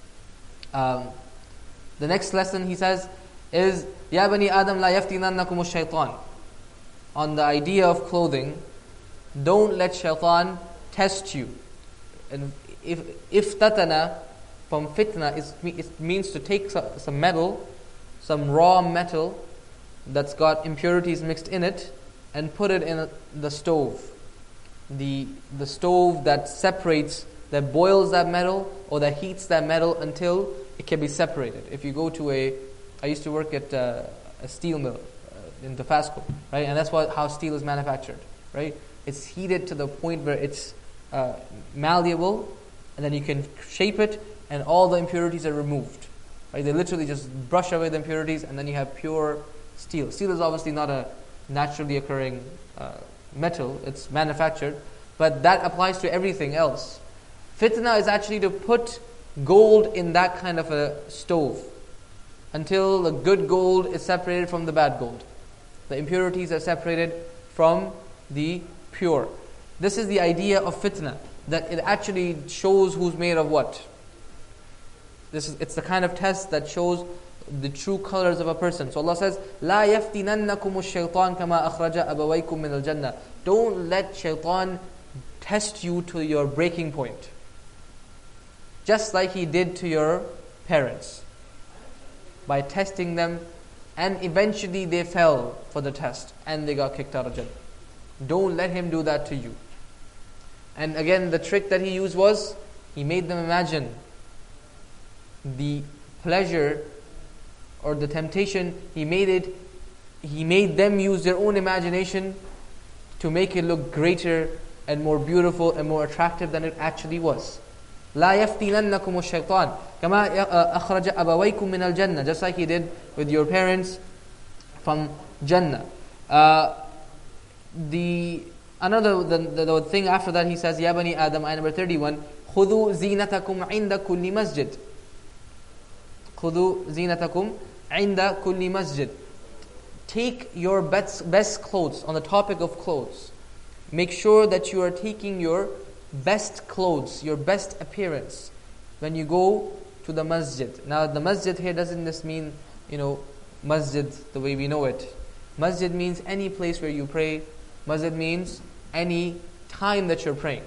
The next lesson he says is Ya bani Adam la yaftinannakum ash-shaytan. On the idea of clothing, don't let shaitan test you. And if tatana from fitna, it means to take some metal, some raw metal that's got impurities mixed in it, and put it in the stove. The stove that separates, that boils that metal or that heats that metal until it can be separated. If you go to I used to work at a steel mill in Dafasco, right? And that's how steel is manufactured, right? It's heated to the point where it's malleable, and then you can shape it, and all the impurities are removed. Right? They literally just brush away the impurities, and then you have pure steel. Steel is obviously not a naturally occurring metal; it's manufactured, but that applies to everything else. Fitna is actually to put gold in that kind of a stove until the good gold is separated from the bad gold. The impurities are separated from the pure. This is the idea of fitna, that it actually shows who's made of what. It's the kind of test that shows the true colors of a person. So Allah says, "La yaftinannakum ash-shaytan kama akhraja abawaykum min al-jannah." Don't let shaitan test you to your breaking point, just like he did to your parents, by testing them, and eventually they fell for the test and they got kicked out of Jannah. Don't let him do that to you. And again, the trick that he used was, he made them imagine the pleasure or the temptation. He made them use their own imagination to make it look greater and more beautiful and more attractive than it actually was. لا يفتننكم الشيطان كما أخرج أبويكم من الجنة, just like he did with your parents from Jannah. The thing after that, he says, Ya bani Adam, ayah number 31, خذوا زينتكم عند كل مسجد. خذوا زينتكم عند كل مسجد. Take your best clothes. On the topic of clothes, make sure that you are taking your best clothes, your best appearance when you go to the masjid. Now the masjid here doesn't just mean, masjid the way we know it. Masjid means any place where you pray. Masjid means any time that you're praying.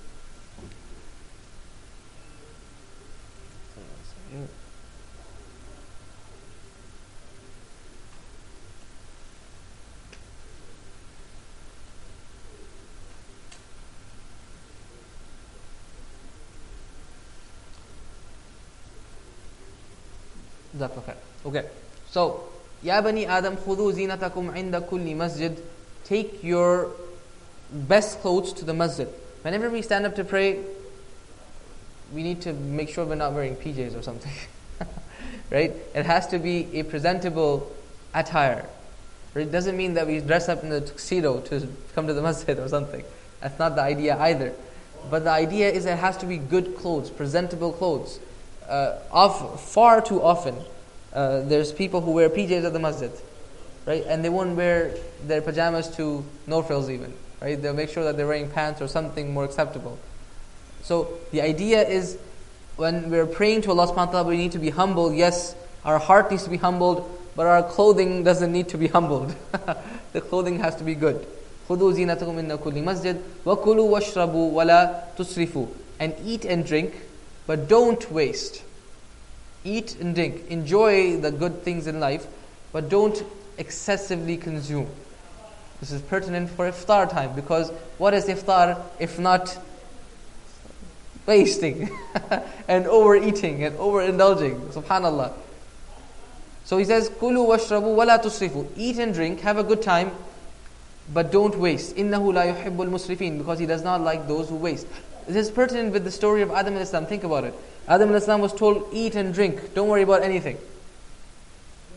Okay. So, Ya bani Adam, khudhu zinatakum inda kulli masjid. Take your best clothes to the masjid. Whenever we stand up to pray, we need to make sure we're not wearing PJs or something. Right? It has to be a presentable attire. It doesn't mean that we dress up in a tuxedo to come to the masjid or something. That's not the idea either. But the idea is it has to be good clothes, presentable clothes. Far too often, there's people who wear PJs at the masjid, right? And they won't wear their pajamas to no frills even, right? They'll make sure that they're wearing pants or something more acceptable. So the idea is, when we're praying to Allah subhanahu wa ta'ala, we need to be humble. Yes, our heart needs to be humbled, but our clothing doesn't need to be humbled. The clothing has to be good. خُذُوا زِينَتَكُمْ إِنَّ كُلِّ مَسْجِدٍ وَكُلُوا وَاشْرَبُوا وَلَا تُسْرِفُوا. And eat and drink, but don't waste. Eat and drink. Enjoy the good things in life, but don't excessively consume. This is pertinent for iftar time, because what is iftar if not wasting and overeating and overindulging? Subhanallah. So he says, "Kulu washrabu wala tusrifu." Eat and drink, have a good time, but don't waste. Innahu la yuhibbul musrifin, because he does not like those who waste. This is pertinent with the story of Adam alayhi salam. Think about it. Adam alayhi salam was told, eat and drink, don't worry about anything.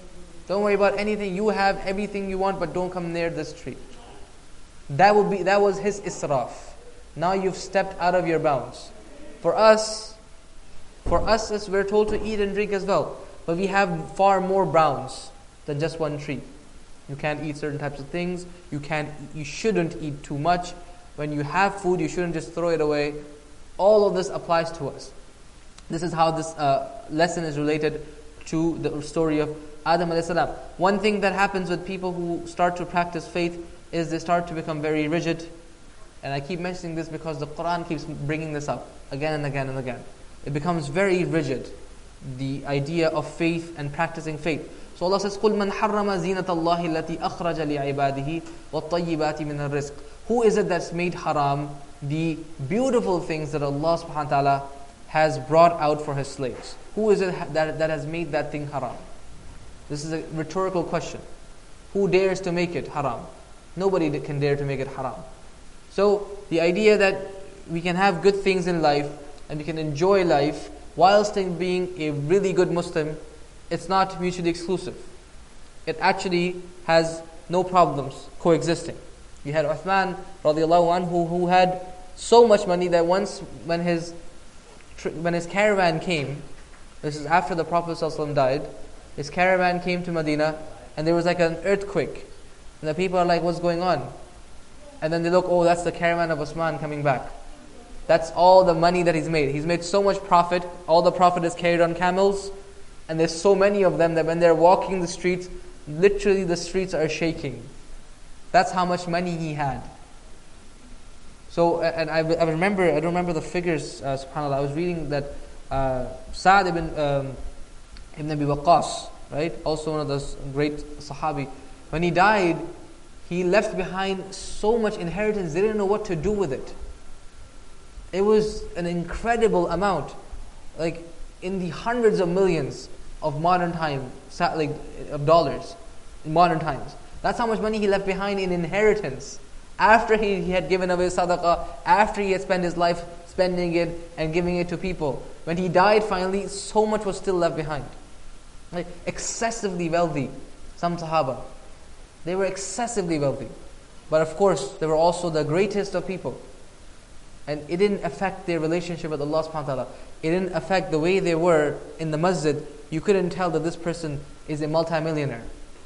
Don't worry about anything. You have everything you want, but don't come near this tree. That was his israf. Now you've stepped out of your bounds. For us, as we're told to eat and drink as well, but we have far more bounds than just one tree. You can't eat certain types of things. You shouldn't eat too much. When you have food, you shouldn't just throw it away. All of this applies to us. This is how this lesson is related to the story of Adam alayhi salam. One thing that happens with people who start to practice faith is they start to become very rigid. And I keep mentioning this because the Quran keeps bringing this up again and again and again. It becomes very rigid, the idea of faith and practicing faith. So Allah says, قُلْ مَنْ حَرَّمَ زِينَةَ اللَّهِ الَّتِي أَخْرَجَ لِعِبَادِهِ وَالطَّيِّبَاتِ مِنَ الرِّزْقِ. Who is it that's made haram the beautiful things that Allah subhanahu wa ta'ala has brought out for His slaves? Who is it that has made that thing haram? This is a rhetorical question. Who dares to make it haram? Nobody can dare to make it haram. So the idea that we can have good things in life and we can enjoy life while still being a really good Muslim, it's not mutually exclusive. It actually has no problems coexisting. You had Uthman radiallahu anhu who had so much money that once when his caravan came, this is after the Prophet ﷺ died, his caravan came to Medina and there was like an earthquake. And the people are like, what's going on? And then they look, oh, that's the caravan of Uthman coming back. That's all the money that he's made. He's made so much profit. All the profit is carried on camels. And there's so many of them that when they're walking the streets, literally the streets are shaking. That's how much money he had. So, and I remember, I don't remember the figures, subhanAllah, I was reading that Sa'd ibn Abi Waqqas, right? Also one of those great Sahabi. When he died, he left behind so much inheritance, they didn't know what to do with it. It was an incredible amount, like in the hundreds of millions of modern time, like of dollars in modern times. That's how much money he left behind in inheritance. After he had given away sadaqah, after he had spent his life spending it and giving it to people. When he died finally, so much was still left behind. Like excessively wealthy, some Sahaba. They were excessively wealthy. But of course, they were also the greatest of people. And it didn't affect their relationship with Allah subhanahu wa ta'ala. It didn't affect the way they were in the masjid. You couldn't tell that this person is a multimillionaire.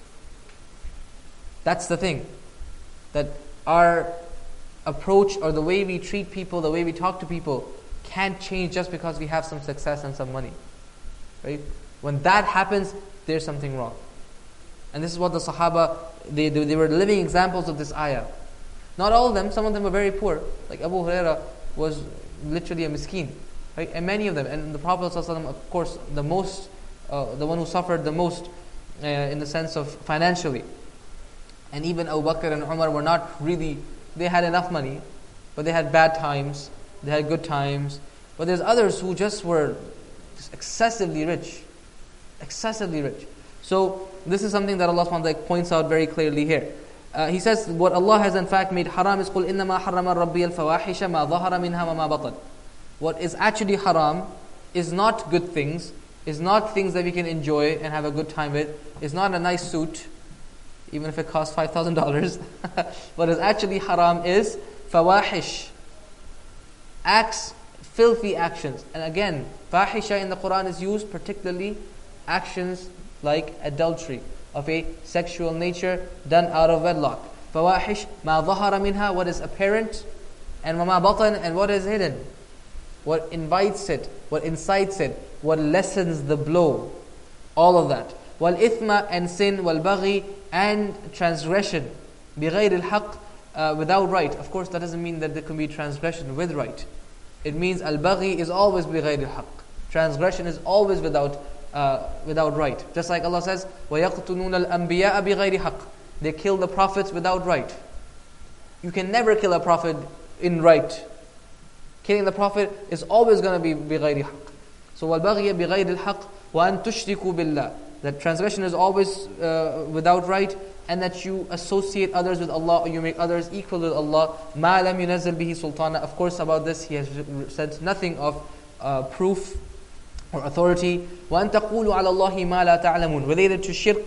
That's the thing. That our approach or the way we treat people, the way we talk to people can't change just because we have some success and some money. Right? When that happens, there's something wrong. And this is what the Sahaba, they were living examples of this ayah. Not all of them, some of them were very poor. Like Abu Huraira was literally a miskeen. Right? And many of them. And the Prophet ﷺ, of course, the one who suffered the most in the sense of financially. And even Abu Bakr and Umar were not really, they had enough money, but they had bad times, they had good times. But there's others who just were just excessively rich. Excessively rich. So this is something that Allah subhanahu wa ta'ala points out very clearly here. He says, what Allah has in fact made haram is قُلْ إِنَّمَا حَرَّمَ رَبِّيَ الْفَوَاحِشَ مَا ظَهَرَ مِنْهَا وَمَا بَطَنَ. What is actually haram is not good things, is not things that we can enjoy and have a good time with, is not a nice suit, even if it costs $5,000. What is actually haram is fawahish, acts, filthy actions. And again, fahisha in the Quran is used particularly actions like adultery, of a sexual nature done out of wedlock. Fawahish, ma dhahara minha, what is apparent, and ma batan, and what is hidden. What invites it, what incites it, what lessens the blow. All of that. Wal ithma, and sin, wal baghi, and transgression. Bighayr al-haq, without right. Of course, that doesn't mean that there can be transgression with right. It means al-baghi is always bighayr al-haq. Transgression is always without right. Just like Allah says, وَيَقْتُلُونَ الْأَنْبِيَاءَ بِغَيْرِ حَقٍّ. They kill the prophets without right. You can never kill a prophet in right. Killing the prophet is always going to be بِغَيْرِ حَقٍّ. So وَالْبَغْيَ بِغَيْرِ الْحَقِّ وَأَن تُشْرِكُوا بِاللَّهِ. That transgression is always without right, and that you associate others with Allah, or you make others equal with Allah. مَا لَمْ يُنَزِّلْ بِهِ سُلْطَانًا. Of course, about this he has said nothing of proof or authority. وَأَن تَقُولُوا عَلَى اللَّهِ مَا لَا تَعْلَمُونَ. Related to shirk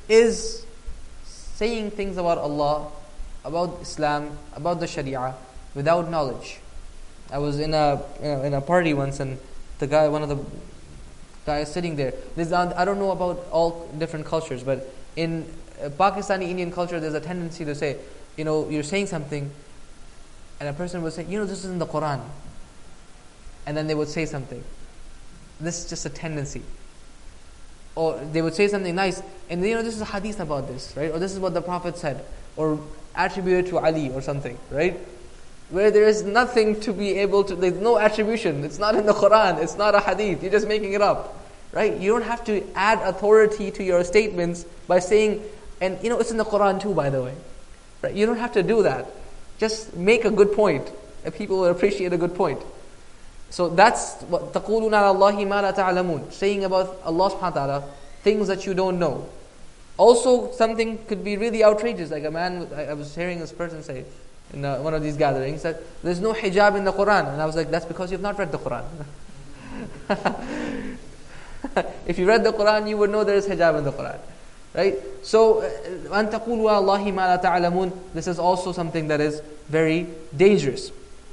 is saying things about Allah, about Islam, about the Sharia without knowledge. I was in a party once, and one of the guys sitting there. I don't know about all different cultures, but in Pakistani Indian culture, there's a tendency to say, you're saying something, and a person would say, this is in the Quran, and then they would say something. This is just a tendency. Or they would say something nice, and this is a hadith about this, right? Or this is what the Prophet said, or attributed to Ali or something, right? Where there is nothing to be able to, there's no attribution. It's not in the Quran, it's not a hadith, you're just making it up, right? You don't have to add authority to your statements by saying, and it's in the Quran too, by the way. Right? You don't have to do that. Just make a good point, and people will appreciate a good point. So that's what تَقُولُونَ عَلَى اللَّهِ مَا لَا تَعْلَمُونَ, saying about Allah subhanahu wa ta'ala things that you don't know. Also, something could be really outrageous, like a man, I was hearing this person say in one of these gatherings that there's no hijab in the Quran, and I was like, that's because you've not read the Quran. If you read the Quran, you would know there is hijab in the Quran, right? So, أَن تَقُولُوا عَلَى اللَّهِ مَا لَا تَعْلَمُونَ, this is also something that is very dangerous.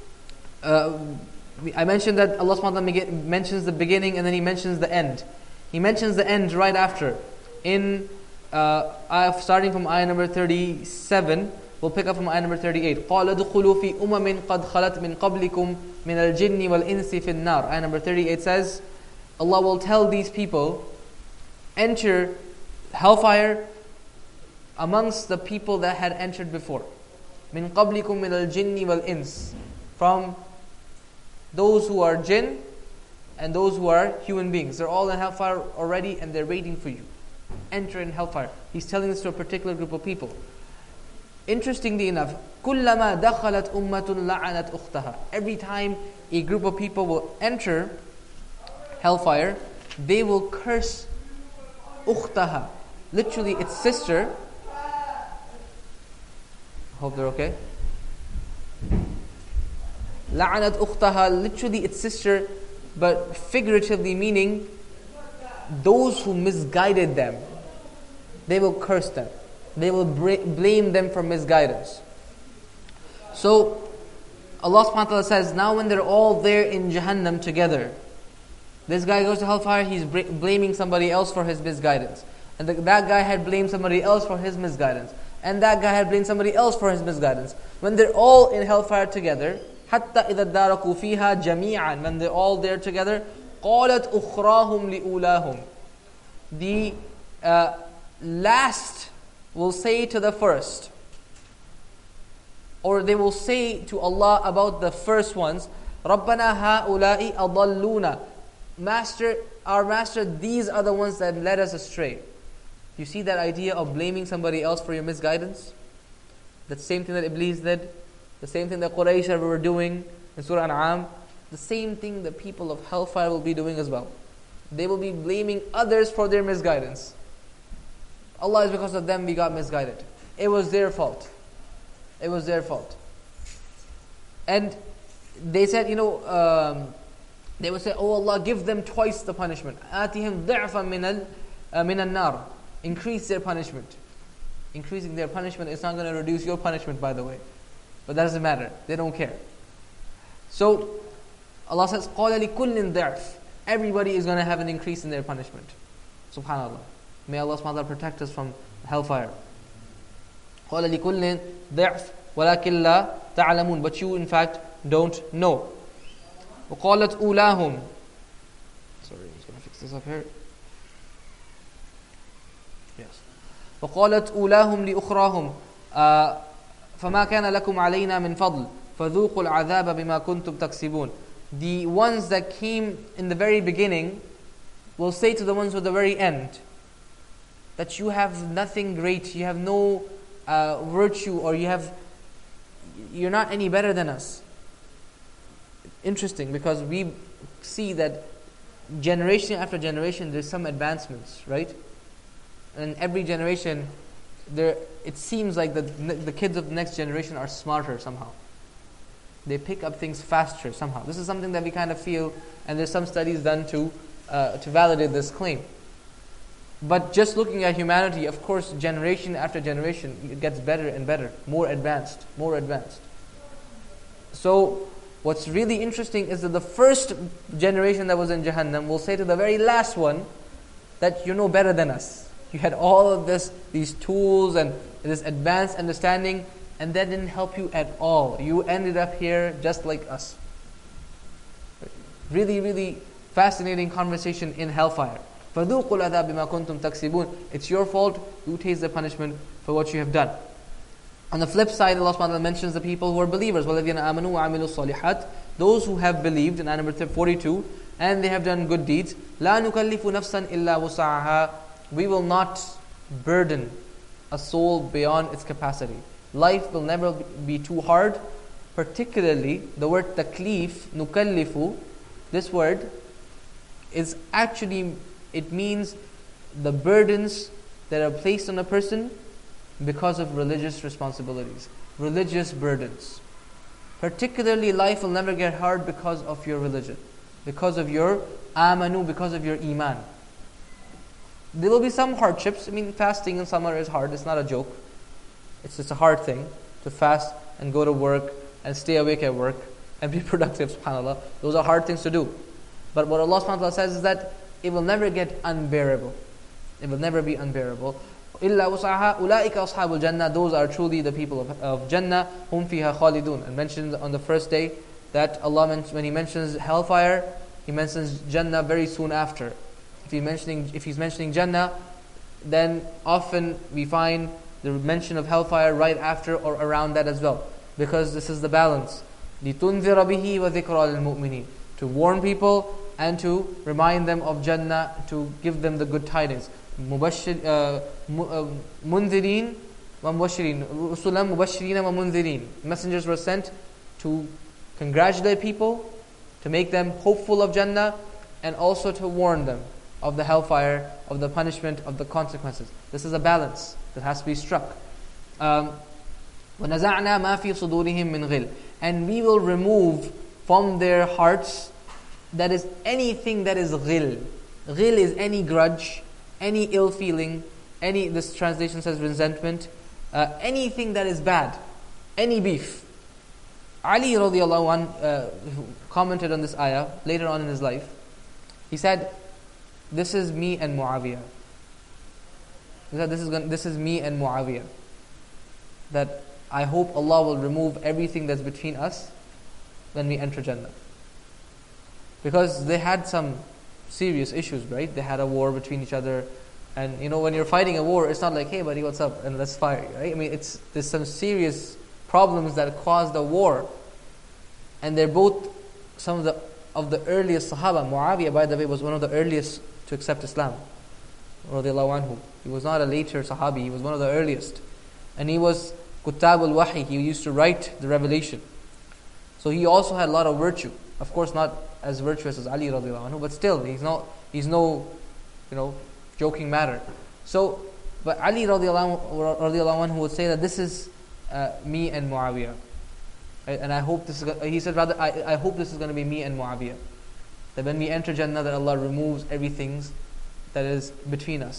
I mentioned that Allah subhanahu wa ta'ala mentions the beginning and then He mentions the end. He mentions the end right after. In starting from ayah number 37, we'll pick up from ayah number 38. قَالَ دُخُلُوا فِي أُمَمٍ قَدْ خَلَتْ مِنْ قَبْلِكُمْ مِنَ الْجِنِّ وَالْإِنسِ فِي النَّارِ. Ayah number 38 says, Allah will tell these people, enter hellfire amongst the people that had entered before. مِنْ قَبْلِكُمْ مِنَ الْجِنِّ وَالْإِنسِ, from those who are jinn and those who are human beings. They're all in hellfire already, and they're waiting for you. Enter in hellfire. He's telling this to a particular group of people. Interestingly enough, كُلَّمَا دَخَلَتْ أُمَّةٌ لَعَنَتْ أُخْتَهَا. Every time a group of people will enter hellfire, they will curse أُخْتَهَا, literally its sister. Hope they're okay. لَعَنَتْ أُخْتَهَا, literally its sister, but figuratively meaning those who misguided them. They will curse them. They will blame them for misguidance. So Allah subhanahu wa ta'ala says, now when they're all there in Jahannam together, this guy goes to hellfire, he's blaming somebody else for his misguidance. And that guy had blamed somebody else for his misguidance. And that guy had blamed somebody else for his misguidance. When they're all in hellfire together, حَتَّى إِذَا ادَّارَكُوا فِيهَا جَمِيعًا, when they're all there together, قَالَتْ أُخْرَاهُمْ لِأُولَاهُمْ, the last will say to the first, or they will say to Allah about the first ones, رَبَّنَا هَؤُلَاءِ أَضَلُّونَ, Master, our Master, these are the ones that led us astray. You see that idea of blaming somebody else for your misguidance? The same thing that Iblis did, the same thing that Quraysh were doing in Surah An'am, the same thing the people of hellfire will be doing as well. They will be blaming others for their misguidance. Allah, is because of them we got misguided. It was their fault. It was their fault. And they said, they would say, oh Allah, give them twice the punishment. آتِهِمْ ضِعْفًا مِنَ النَّارِ. Increase their punishment. Increasing their punishment is not going to reduce your punishment, by the way. But that doesn't matter. They don't care. So Allah says, قَالَ لِكُلٍّ ضِعْفٍ. Everybody is going to have an increase in their punishment. SubhanAllah. May Allah subhanahu wa ta'ala protect us from hellfire. قَالَ لِكُلٍّ ضِعْفٍ وَلَكِنْ لَا تَعْلَمُونَ. But you in fact don't know. وَقَالَتْ أُولَاهُمْ. Sorry, I'm just going to fix this up here. Yes. وَقَالَتْ أُولَاهُمْ لِأُخْرَاهُمْ فَمَا كَانَ لَكُمْ عَلَيْنَا مِنْ فَضْلٍ فَذُوقُوا الْعَذَابَ بِمَا كُنْتُمْ تَكْسِبُونَ. The ones that came in the very beginning will say to the ones at the very end that you have nothing great, you have no virtue, or you're not any better than us. Interesting, because we see that generation after generation there's some advancements, right? And every generation it seems like the kids of the next generation are smarter somehow. They pick up things faster somehow. This is something that we kind of feel, and there's some studies done to validate this claim. But just looking at humanity, of course, generation after generation, it gets better and better, more advanced, more advanced. So, what's really interesting is that the first generation that was in Jahannam will say to the very last one that you know better than us. You had all of these tools and this advanced understanding, and that didn't help you at all. You ended up here just like us. Really, really fascinating conversation in hellfire. فَذُوقُوا الْعَذَابَ بِمَا كُنْتُمْ تَكْسِبُونَ. It's your fault, you taste the punishment for what you have done. On the flip side, Allah subhanahu wa ta'ala mentions the people who are believers. وَالَّذِينَ آمَنُوا وَعَمِلُوا الصَّالِحَاتِ. Those who have believed, in ayah number 42, and they have done good deeds. لَا نُكَلِّفُ نَفْسًا إِلَّا وُسَعَهَا. We will not burden a soul beyond its capacity. Life will never be too hard. Particularly, the word taklif, nukallifu, this word is actually, it means the burdens that are placed on a person because of religious responsibilities, religious burdens. Particularly, life will never get hard because of your religion, because of your amanu, because of your iman. There will be some hardships. I mean, fasting in summer is hard. It's not a joke. It's just a hard thing to fast and go to work and stay awake at work and be productive, subhanAllah. Those are hard things to do. But what Allah subhanahu wa ta'ala says is that it will never get unbearable. It will never be unbearable. إِلَّا وُسْعَهَا أُولَٰئِكَ أَصْحَابُ الْجَنَّةِ. Those are truly the people of Jannah. هُمْ فِيهَا خَالِدُونَ. And mentioned on the first day that Allah, when He mentions hellfire, He mentions Jannah very soon after. If He's mentioning Jannah, then often we find the mention of hellfire right after or around that as well. Because this is the balance. لِتُنذِرَ بِهِ وَذِكْرَى لِلْمُؤْمِنِينَ. To warn people and to remind them of Jannah, to give them the good tidings. مُنذِرِينَ وَمُبَشِّرِينَ رُسُلًا مُبَشِّرِينَ وَمُنذِرِينَ. Messengers were sent to congratulate people, to make them hopeful of Jannah, and also to warn them of the hellfire, of the punishment, of the consequences. This is a balance that has to be struck. وَنَزَعْنَا مَا فِي صُدُورِهِم مِّنْ غِلٍّ. And we will remove from their hearts, that is anything that is ghil. Ghil is any grudge, any ill feeling, this translation says resentment, anything that is bad, any beef. Ali radiallahu anhu commented on this ayah later on in his life. He said, this is me and Muawiyah. He said, this is me and Muawiyah. That I hope Allah will remove everything that's between us when we enter Jannah. Because they had some serious issues, right? They had a war between each other. And when you're fighting a war, it's not like, hey buddy, what's up? And let's fight, right? I mean, there's some serious problems that caused a war. And they're both some of the earliest Sahaba. Muawiyah, by the way, was one of the earliest to accept Islam. Radiallahu anhu. He was not a later Sahabi, he was one of the earliest. And he was Kutab al-Wahi, he used to write the revelation. So he also had a lot of virtue. Of course, not as virtuous as Ali radiallahu anhu, but still, he's no joking matter. So, but Ali radiallahu anhu would say that this is me and Muawiyah. Right? And I hope this is, he said rather, I hope this is going to be me and Muawiyah. That when we enter Jannah, that Allah removes everything that is between us.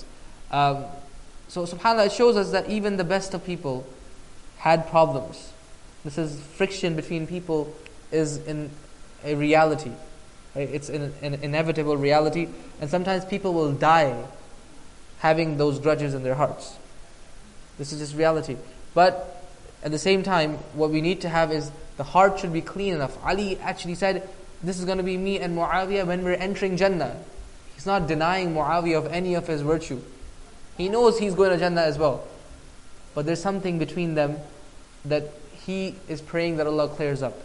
So subhanAllah, it shows us that even the best of people had problems. This is friction between people is in a reality. Right? It's an inevitable reality. And sometimes people will die having those grudges in their hearts. This is just reality. But at the same time, what we need to have is the heart should be clean enough. Ali actually said, this is going to be me and Muawiyah when we're entering Jannah. He's not denying Muawiyah of any of his virtue. He knows he's going to Jannah as well. But there's something between them that he is praying that Allah clears up.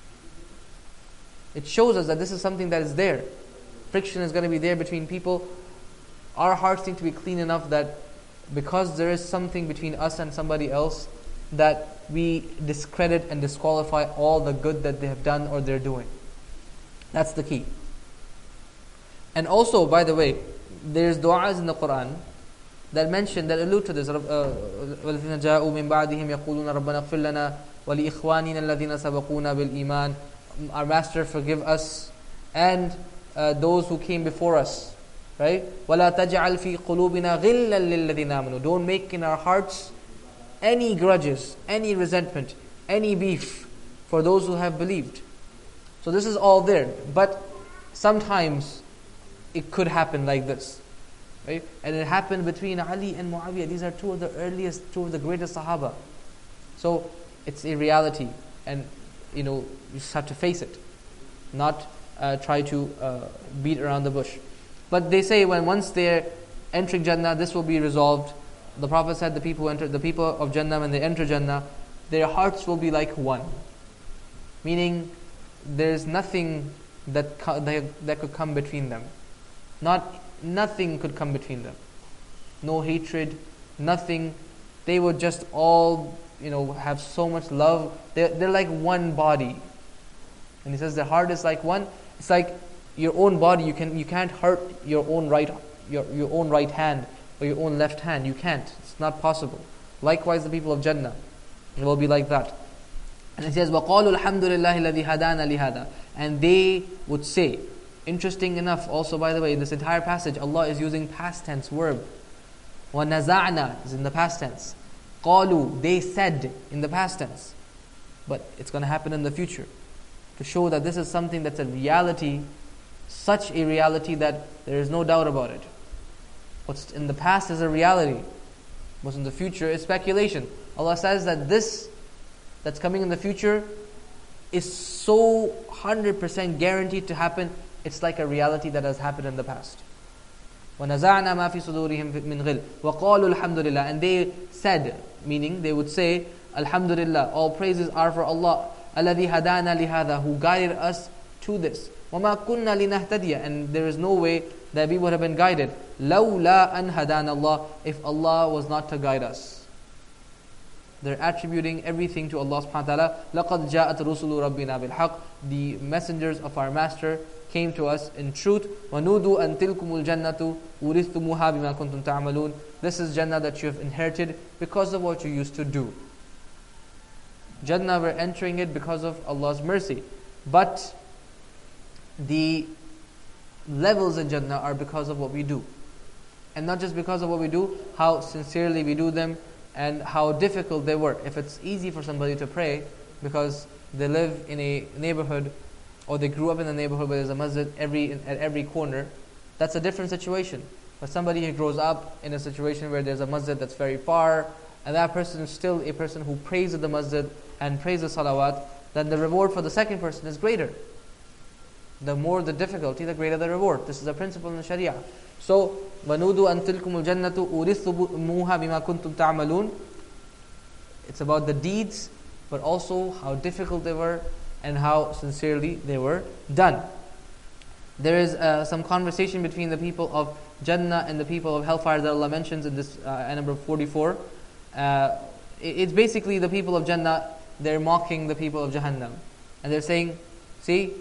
It shows us that this is something that is there. Friction is going to be there between people. Our hearts need to be clean enough that because there is something between us and somebody else, that we discredit and disqualify all the good that they have done or they're doing. That's the key. And also, by the way, there's du'as in the Quran that allude to this. وَالَّذِينَ جَاءُوا مِن بَعْدِهِمْ يَقُولُونَ رَبَّنَا اغْفِرْ لَنَا وَلِإِخْوَانِنَا الَّذِينَ سَبَقُونَا بِالْإِيمَانِ. Our Master, forgive us and those who came before us. right? وَلَا تَجْعَلْ فِي قُلُوبِنَا غِلًّا لِلَّذِينَ آمَنُوا. Don't make in our hearts any grudges, any resentment, any beef for those who have believed. So this is all there. But sometimes it could happen like this. Right? And it happened between Ali and Muawiyah. These are two of the greatest Sahaba. So it's a reality. And you just have to face it. Not try to beat around the bush. But they say once they're entering Jannah, this will be resolved. The Prophet said the people of Jannah, when they enter Jannah, their hearts will be like one. Meaning, there's nothing that could come between them. Nothing could come between them. No hatred, nothing. They would just all, have so much love. They're like one body. And he says their heart is like one. It's like your own body. You can't hurt your own right hand or your own left hand. You can't. It's not possible. Likewise, the people of Jannah, it will be like that. And it says, وَقَالُوا الْحَمْدُ لِلَّهِ الَّذِي هَدَانَ لِهَذَا. And they would say, interesting enough, also by the way, in this entire passage, Allah is using past tense verb. وَنَزَعْنَا is in the past tense. قَالُوا, they said in the past tense. But it's going to happen in the future. To show that this is something that's a reality, such a reality that there is no doubt about it. What's in the past is a reality. What's in the future is speculation. Allah says that this that's coming in the future is so 100% guaranteed to happen. It's like a reality that has happened in the past. وَنَزَعْنَا مَا فِي صُدُورِهِمْ مِنْ غِلٍّ وَقَالُوا الْحَمْدُ لِلَّهِ. And they said, meaning they would say, Alhamdulillah, all praises are for Allah, الَّذِي هَدَانَا لِهَذَا, who guided us to this. وَمَا كُنَّا لِنَهْتَدِيَ. And there is no way that we would have been guided. لَوْلَا أَنْ هَدَانَ اللَّهِ. If Allah was not to guide us. They're attributing everything to Allah subhanahu wa ta'ala. لَقَدْ جَاءَتْ رُسُلُ رَبِّنَا بِالْحَقِّ. The messengers of our Master came to us in truth. وَنُودُوا أَن تِلْكُمُ الْجَنَّةُ وُرِثْتُمُوهَا بِمَا كُنْتُمْ تَعْمَلُونَ. This is Jannah that you have inherited because of what you used to do. Jannah, we're entering it because of Allah's mercy. But the levels in Jannah are because of what we do. And not just because of what we do, how sincerely we do them, and how difficult they were. If it's easy for somebody to pray because they live in a neighborhood or they grew up in a neighborhood where there's a masjid at every corner, that's a different situation. But somebody who grows up in a situation where there's a masjid that's very far, and that person is still a person who prays at the masjid and prays the salawat, then the reward for the second person is greater. The more the difficulty, the greater the reward. This is a principle in Sharia. So, وَنُودُوا أَن تِلْكُمُ الْجَنَّةُ أُورِثْتُمُوهَا بِمَا كُنْتُمْ تَعْمَلُونَ. It's about the deeds, but also how difficult they were and how sincerely they were done. There is some conversation between the people of Jannah and the people of Hellfire that Allah mentions in this ayah number 44. It's basically the people of Jannah, they're mocking the people of Jahannam. And they're saying, see,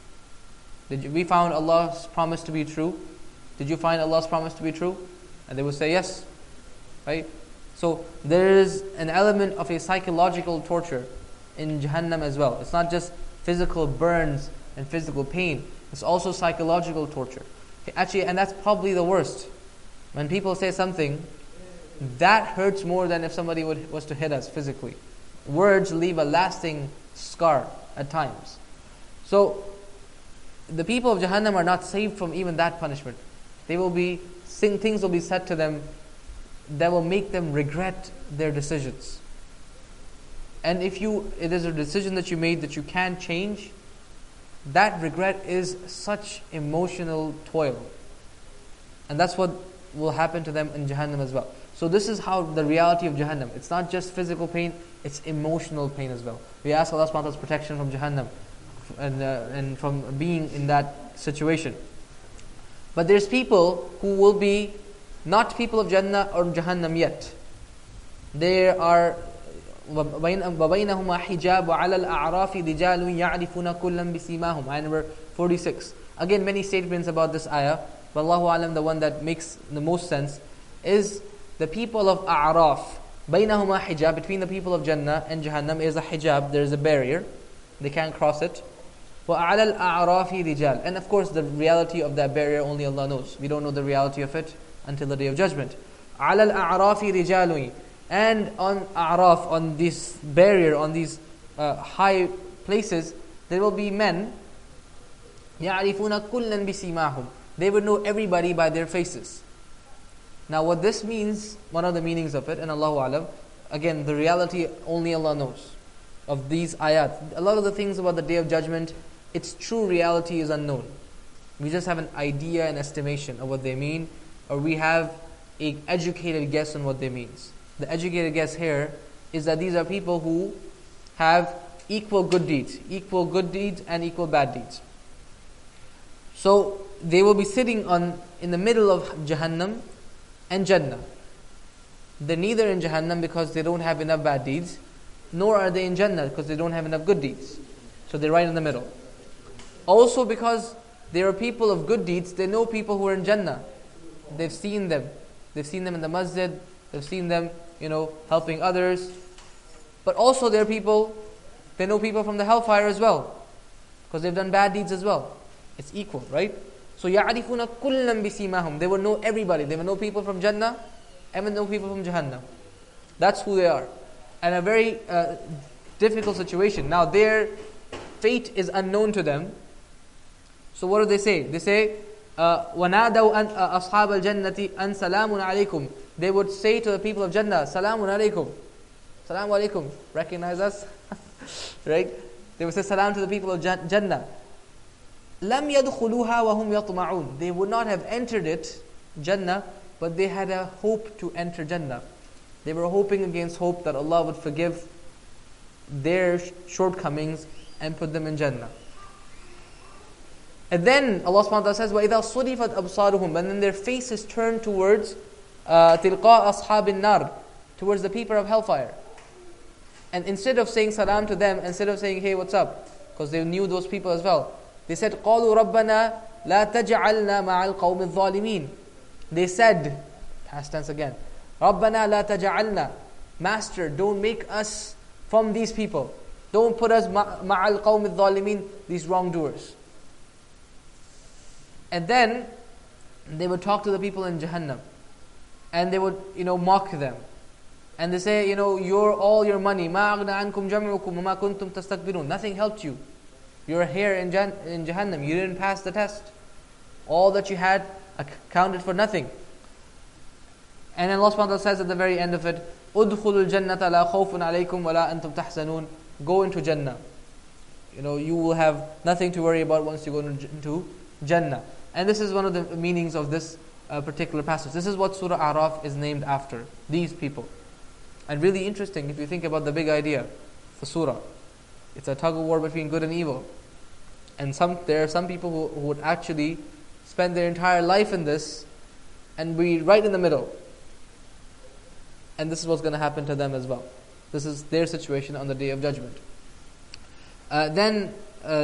we found Allah's promise to be true. Did you find Allah's promise to be true? And they would say yes. Right? So there is an element of a psychological torture in Jahannam as well. It's not just physical burns and physical pain. It's also psychological torture. Actually, and that's probably the worst. When people say something, that hurts more than if somebody was to hit us physically. Words leave a lasting scar at times. So, the people of Jahannam are not saved from even that punishment. Things will be said to them that will make them regret their decisions. And if it is a decision that you made that you can't change, that regret is such emotional toil. And that's what will happen to them in Jahannam as well. So this is how the reality of Jahannam. It's not just physical pain, it's emotional pain as well. We ask Allah subhanahu wa ta'ala's protection from Jahannam and from being in that situation. But there's people who will be not people of Jannah or Jahannam yet. There are وَبَيْنَهُمَا حِجَابٌ وَعَلَى الْأَعْرَافِ رِجَالٌ يَعْرِفُونَ كُلًّا بِسِيمَاهُمْ. Ayah number 46. Again, many statements about this ayah, but Allahu Alam, the one that makes the most sense is the people of A'raf. بَيْنَهُمَا hijab, between the people of Jannah and Jahannam is a hijab, there is a barrier, they can't cross it. وَعَلَى الْأَعْرَافِ رِجَالٌ. And of course the reality of that barrier only Allah knows. We don't know the reality of it until the Day of Judgment. عَلَى الْأَعْرَافِ رِجَالٌ. And on A'raf, on this barrier, on these high places, there will be men, يَعْرِفُونَ كُلًّا بِسِيمَاهُمْ. They would know everybody by their faces. Now what this means, one of the meanings of it, and Allahu Alam, again the reality only Allah knows of these ayat. A lot of the things about the Day of Judgment, its true reality is unknown. We just have an idea and estimation of what they mean, or we have an educated guess on what they means. The educated guess here is that these are people who have equal good deeds and equal bad deeds. So they will be sitting in the middle of Jahannam and Jannah. They're neither in Jahannam because they don't have enough bad deeds, nor are they in Jannah because they don't have enough good deeds. So they're right in the middle. Also because they are people of good deeds, they know people who are in Jannah. They've seen them. They've seen them in the masjid. They've seen them, helping others. But also they know people from the hellfire as well, because they've done bad deeds as well. It's equal, right? So يَعْرِفُونَ كُلًّا بِسِيمَاهُمْ. They will know everybody. They will know people from Jannah and will know people from Jahannam. That's who they are. And a very difficult situation. Now their fate is unknown to them. So what do they say? They say, وَنَادَوْا أَصْحَابَ الْجَنَّةِ أَنْ سَلَامٌ عَلَيْكُمْ. They would say to the people of Jannah, Salamun alaykum. Salamu alaykum. Recognize us? Right? They would say salam to the people of Jannah. لَمْ يَدْخُلُوهَا وَهُمْ يَطْمَعُونَ. They would not have entered it, Jannah, but they had a hope to enter Jannah. They were hoping against hope that Allah would forgive their shortcomings and put them in Jannah. And then Allah subhanahu wa ta'ala says, وَإِذَا صُرِفَتْ أَبْصَارُهُمْ. And then their faces turned towards تِلْقَاءَ أَصْحَابِ النَّارِ, towards the people of hellfire. And instead of saying salam to them, instead of saying, hey, what's up? Because they knew those people as well. They said, قَالُوا رَبَّنَا لَا تَجْعَلْنَا مَعَ الْقَوْمِ الظَّالِمِينَ. They said, past tense again, رَبَّنَا لَا تَجْعَلْنَا. Master, don't make us from these people. Don't put us مَعَ الْقَوْمِ الظَّالِمِينَ, these wrongdoers. And then they would talk to the people in Jahannam, and they would, mock them. And they say, all your money, مَا أَغْنَى عَنْكُمْ جَمْعُكُمْ وَمَا كُنْتُمْ تَسْتَكْبِرُونَ. Nothing helped you. You're here in Jahannam. You didn't pass the test. All that you had accounted for nothing. And then Allah subhanahu wa ta'ala says at the very end of it, أُدْخُلُوا الْجَنَّةَ لَا خَوْفٌ عَلَيْكُمْ وَلَا أَنْتُمْ تَحْزَنُونَ. Go into Jannah. You will have nothing to worry about once you go into Jannah. And this is one of the meanings of this particular passage. This is what Surah A'raf is named after. These people. And really interesting if you think about the big idea for Surah. It's a tug of war between good and evil. And there are some people who would actually spend their entire life in this and be right in the middle. And this is what's going to happen to them as well. This is their situation on the Day of Judgment. Then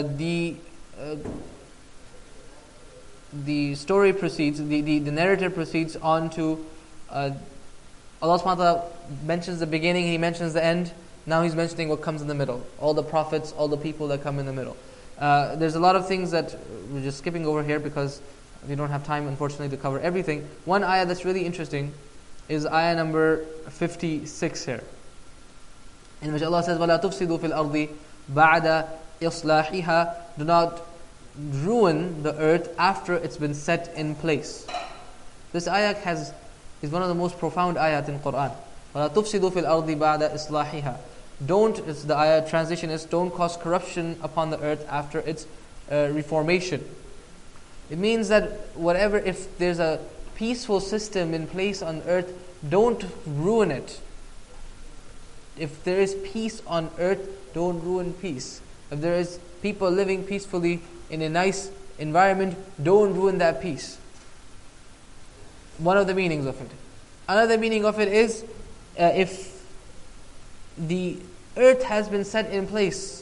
the story proceeds, the narrative proceeds on to Allah subhanahu wa ta'ala mentions the beginning, He mentions the end. Now He's mentioning what comes in the middle. All the prophets, all the people that come in the middle. There's a lot of things that we're just skipping over here because we don't have time, unfortunately, to cover everything. One ayah that's really interesting is ayah number 56 here, in which Allah says, وَلَا تُفْسِدُوا فِي الْأَرْضِ بَعْدَ إِصْلَاحِهَا. Do not ruin the earth after it's been set in place. This ayah is one of the most profound ayat in Quran. وَلَا تُفْسِدُوا فِي الْأَرْضِ بَعْدَ إِصْلَاحِهَا. The ayah transition is, don't cause corruption upon the earth after its reformation. It means that if there's a peaceful system in place on earth, don't ruin it. If there is peace on earth, don't ruin peace. If there is people living peacefully in a nice environment, don't ruin that peace. One of the meanings of it. Another meaning of it is, if the earth has been set in place,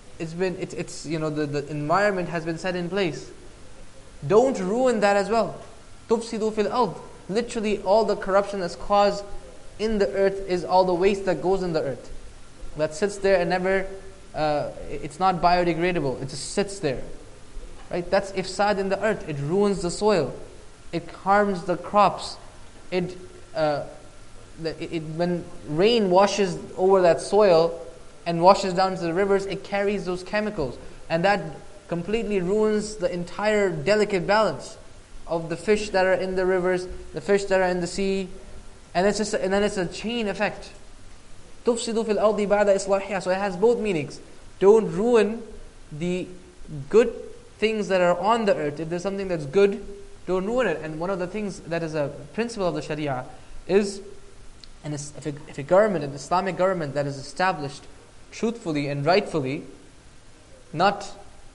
the environment has been set in place, don't ruin that as well. تُفْسِدُوا فِي الْأَرْضِ. Literally all the corruption that's caused in the earth is all the waste that goes in the earth, that sits there and never it's not biodegradable. It just sits there. Right? That's ifsad in the earth. It ruins the soil. It harms the crops. When rain washes over that soil and washes down to the rivers, it carries those chemicals. And that completely ruins the entire delicate balance of the fish that are in the rivers, the fish that are in the sea. And then it's a chain effect. تُفْسِدُ فِي الْأَرْضِ بَعْدَ إِصْلَاحِهَا. So it has both meanings. Don't ruin the good things that are on the earth. If there's something that's good, don't ruin it. And one of the things that is a principle of the Sharia is, if a government, an Islamic government that is established truthfully and rightfully, not,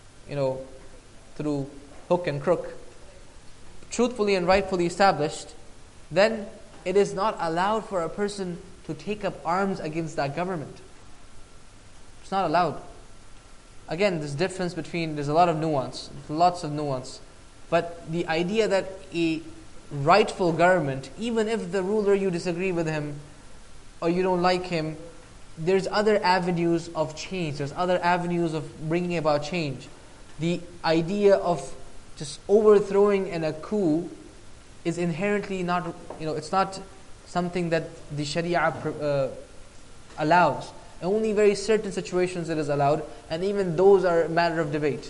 through hook and crook, truthfully and rightfully established, then it is not allowed for a person to take up arms against that government. It's not allowed. Again, there's a lot of nuance, lots of nuance. But the idea that a rightful government, even if the ruler you disagree with him or you don't like him, there's other avenues of change. There's other avenues of bringing about change. The idea of just overthrowing in a coup is inherently not, it's not something that the Sharia allows. Only very certain situations it is allowed, and even those are a matter of debate.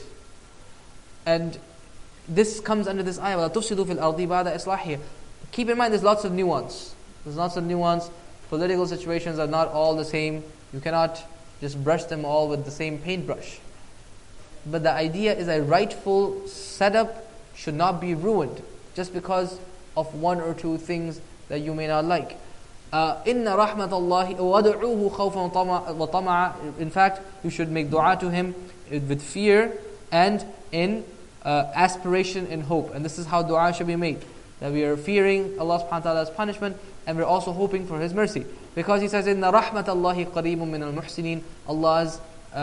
And this comes under this ayah, وَلَا تُفْسِدُوا فِي الْأَرْضِ بَعْدَ إِصْلَاحِهَا. Keep in mind, there's lots of nuance. Political situations are not all the same. You cannot just brush them all with the same paintbrush. But the idea is a rightful setup should not be ruined just because of one or two things that you may not like. إِنَّ رَحْمَةَ اللَّهِ وَادْعُوهُ خَوْفًا وَطَمَعًا. In fact, you should make dua to Him with fear and in aspiration and hope. And this is how dua should be made. That we are fearing Allah subhanahu wa ta'ala's punishment, and we're also hoping for His mercy. Because He says, إِنَّ رَحْمَةَ اللَّهِ قَرِيبٌ مِّنَ الْمُحْسِنِينَ. Allah's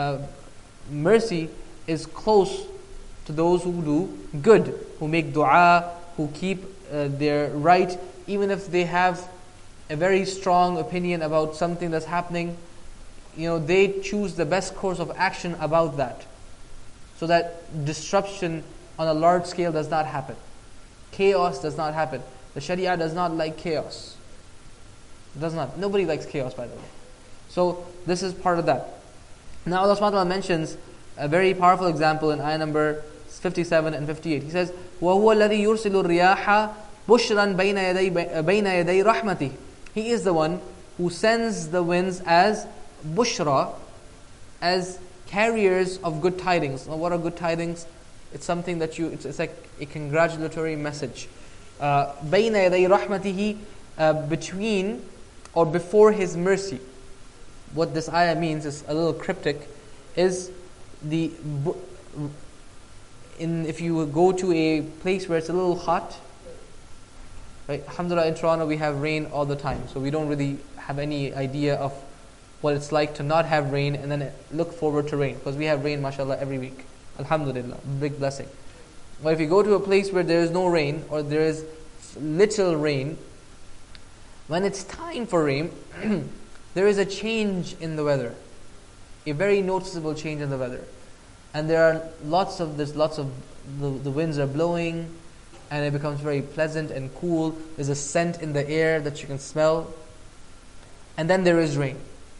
mercy is close to those who do good, who make dua, who keep their right, even if they have a very strong opinion about something that's happening. They choose the best course of action about that, so that disruption on a large scale does not happen. Chaos does not happen. The Sharia does not like chaos. It does not. Nobody likes chaos, by the way. So this is part of that. Now Allah subhanahu wa ta'ala mentions a very powerful example in ayah number 57 and 58. He says, وَهُوَ الَّذِي يُرْسِلُ الرِّيَاحَ بُشْرًا بَيْنَ يَدَيْ رَحْمَتِهِ. He is the one who sends the winds as bushra, as carriers of good tidings. Now, what are good tidings? It's something that it's like a congratulatory message. بَيْنَ يَدَيْ رَحْمَتِهِ, between or before His mercy. What this ayah means is a little cryptic. Is if you go to a place where it's a little hot, right? Alhamdulillah, in Toronto we have rain all the time, so we don't really have any idea of what it's like to not have rain and then look forward to rain, because we have rain, mashallah, every week. Alhamdulillah, big blessing. But if you go to a place where there is no rain, or there is little rain, when it's time for rain, there is a change in the weather, a very noticeable change in the weather, and there's lots of the winds are blowing, and it becomes very pleasant and cool. There's a scent in the air that you can smell, and then there is rain.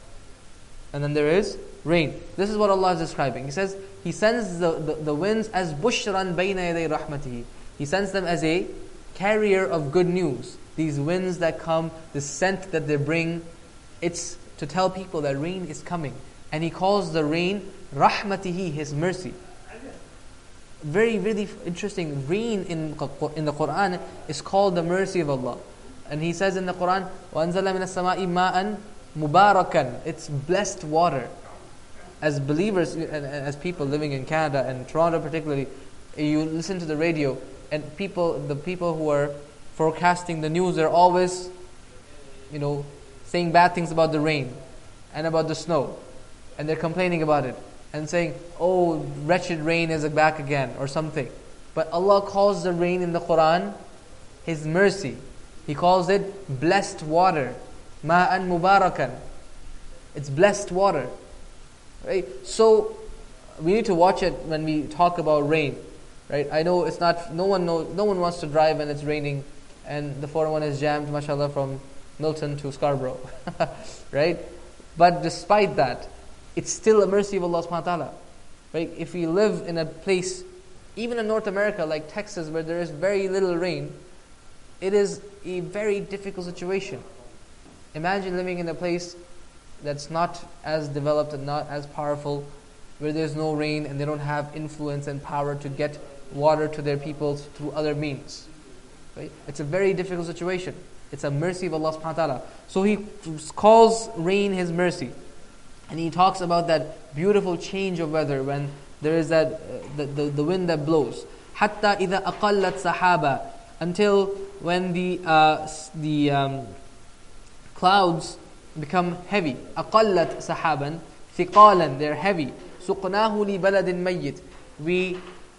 This is what Allah is describing. He says He sends the winds as bushran bayna yaday rahmatihi. He sends them as a carrier of good news. These winds that come, the scent that they bring, it's to tell people that rain is coming. And He calls the rain rahmatihi, His mercy. Very, really interesting. Rain in the Quran is called the mercy of Allah. And He says in the Quran, وَأَنزَلَ مِنَ السَّمَاءِ مَاءً مُبَارَكًا. It's blessed water. As believers, and as people living in Canada and Toronto particularly, you listen to the radio, and the people who are forecasting the news, they're always, saying bad things about the rain and about the snow, and they're complaining about it and saying, "Oh, wretched rain is back again," or something. But Allah calls the rain in the Quran His mercy. He calls it blessed water, ma'an mubarakan. It's blessed water. right? So we need to watch it when we talk about rain, right? I know it's not, no one wants to drive when it's raining and the 401 is jammed, mashallah, from Milton to Scarborough, right? But despite that, it's still a mercy of Allah subhanahu wa ta'ala, right? If we live in a place, even in North America, like Texas, where there is very little rain, it is a very difficult situation. Imagine living in a place that's not as developed and not as powerful, where there's no rain and they don't have influence and power to get water to their people through other means. Right? It's a very difficult situation. It's a mercy of Allah subhanahu wa ta'ala. So He calls rain His mercy. And He talks about that beautiful change of weather when there is that the wind that blows. حَتَّى إِذَا أَقَلَّتْ سَحَابًا, until when the clouds become heavy. أَقَلَّتْ سَحَابًا ثِقَالًا, they're heavy. سُقْنَاهُ لِبَلَدٍ مَيِّتٍ, we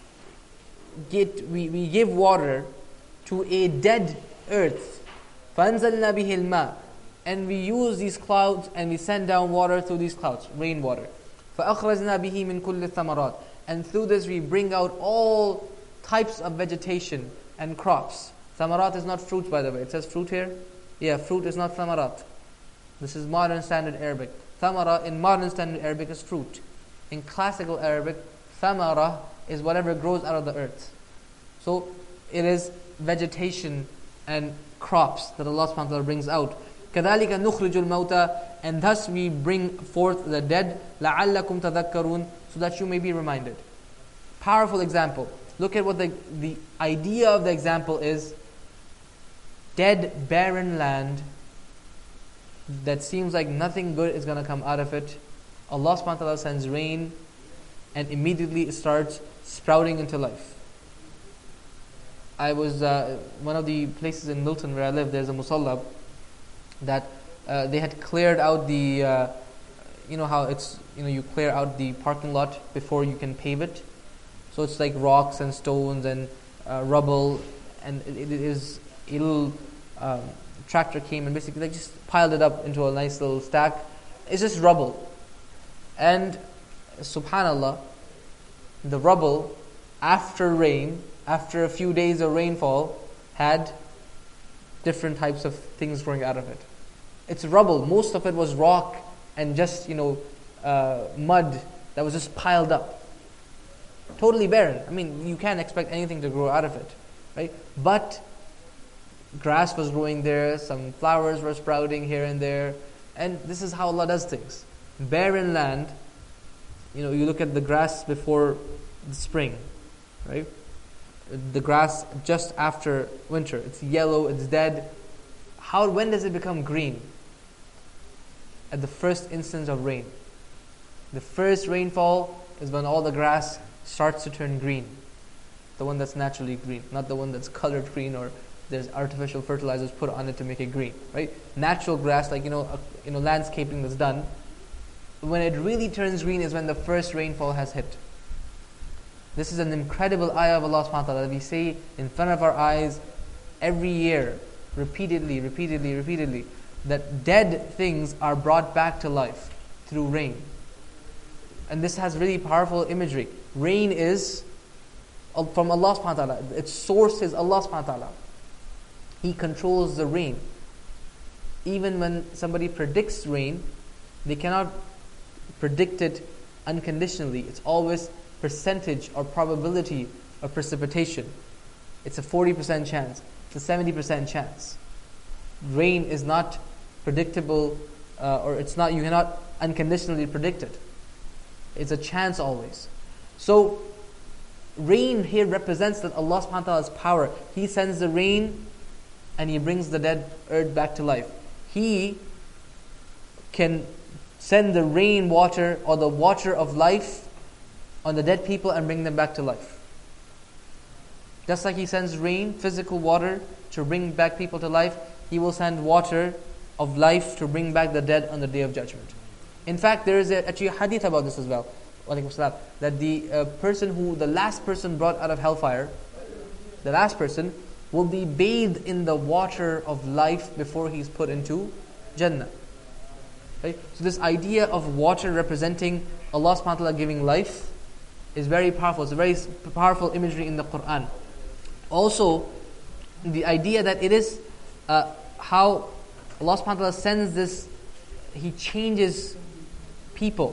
give water to a dead earth. فَأَنزَلْنَا بِهِ الْمَاءِ, and we use these clouds and we send down water through these clouds, rainwater. فَأَخْرَجْنَا بِهِ مِنْ كُلِّ الثَّمَرَاتِ, and through this we bring out all types of vegetation and crops. Thamarat is not fruit, by the way. It says fruit here. Yeah, fruit is not thamarat. This is modern standard Arabic. Thamara in modern standard Arabic is fruit. In classical Arabic, thamara is whatever grows out of the earth. So it is vegetation and crops that Allah subhanahu wa ta'ala brings out. كَذَلِكَ نُخْرِجُ الْمَوْتَى, and thus we bring forth the dead. لَعَلَّكُمْ تَذَكَّرُونَ, so that you may be reminded. Powerful example. Look at what the idea of the example is. Dead, barren land that seems like nothing good is going to come out of it. Allah subhanahu wa ta'ala sends rain and immediately it starts sprouting into life. I was, one of the places in Milton where I live, there's a musalla that they had cleared out the, you know how it's, you clear out the parking lot before you can pave it. So it's like rocks and stones and rubble, and it is a little tractor came and basically they just piled it up into a nice little stack. It's just rubble. And subhanallah, the rubble, after rain, after a few days of rainfall, had different types of things growing out of it. It's rubble. Most of it was rock and just, mud that was just piled up. Totally barren. I mean, you can't expect anything to grow out of it, right? But grass was growing there, some flowers were sprouting here and there, and this is how Allah does things. Barren land, you look at the grass before the spring, right? The grass just after winter, it's yellow, it's dead. When does it become green? At the first instance of rain. The first rainfall is when all the grass starts to turn green. The one that's naturally green, not the one that's colored green or there's artificial fertilizers put on it to make it green, right? Natural grass, like landscaping that's done, when it really turns green is when the first rainfall has hit. This is an incredible ayah of Allah subhanahu wa ta'ala that we say in front of our eyes every year, repeatedly, that dead things are brought back to life through rain. And this has really powerful imagery. Rain is from Allah subhanahu wa ta'ala. Its source is Allah subhanahu wa ta'ala. He controls the rain. Even when somebody predicts rain, they cannot predict it unconditionally. It's always percentage or probability of precipitation. It's a 40% chance. It's a 70% chance. Rain is not predictable, you cannot unconditionally predict it. It's a chance always. So, rain here represents that Allah subhanahu wa ta'ala's power. He sends the rain and He brings the dead earth back to life. He can send the rain water or the water of life on the dead people and bring them back to life. Just like He sends rain, physical water, to bring back people to life, He will send water of life to bring back the dead on the Day of Judgment. In fact, there is actually a hadith about this as well. That the last person brought out of hellfire, the last person will be bathed in the water of life before he's put into Jannah. Right? So this idea of water representing Allah subhanahu wa ta'ala giving life is very powerful. It's a very powerful imagery in the Quran. Also, the idea that it is how Allah subhanahu wa ta'ala sends this, He changes people.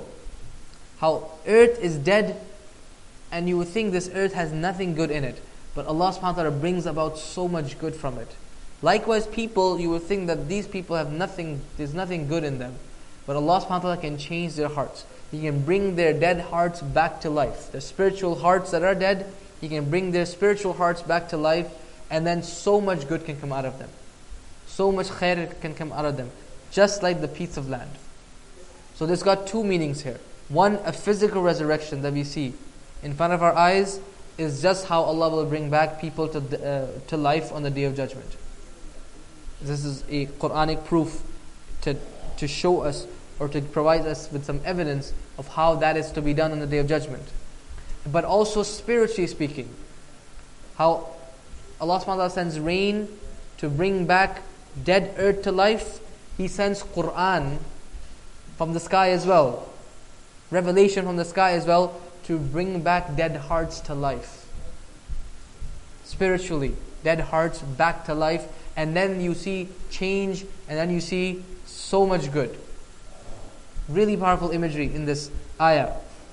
How earth is dead and you would think this earth has nothing good in it. But Allah subhanahu wa ta'ala brings about so much good from it. Likewise, people, you would think that these people have nothing, there's nothing good in them. But Allah subhanahu wa ta'ala can change their hearts. He can bring their dead hearts back to life. The spiritual hearts that are dead, He can bring their spiritual hearts back to life, and then so much good can come out of them. So much khair can come out of them. Just like the piece of land. So this got two meanings here. One, a physical resurrection that we see in front of our eyes is just how Allah will bring back people to life on the Day of Judgment. This is a Quranic proof to show us or to provide us with some evidence of how that is to be done on the Day of Judgment. But also spiritually speaking, how Allah subhanahu wa ta'ala sends rain to bring back dead earth to life. He sends Qur'an from the sky as well. Revelation from the sky as well to bring back dead hearts to life. Spiritually, dead hearts back to life. And then you see change, and then you see so much good. Really powerful imagery in this ayah.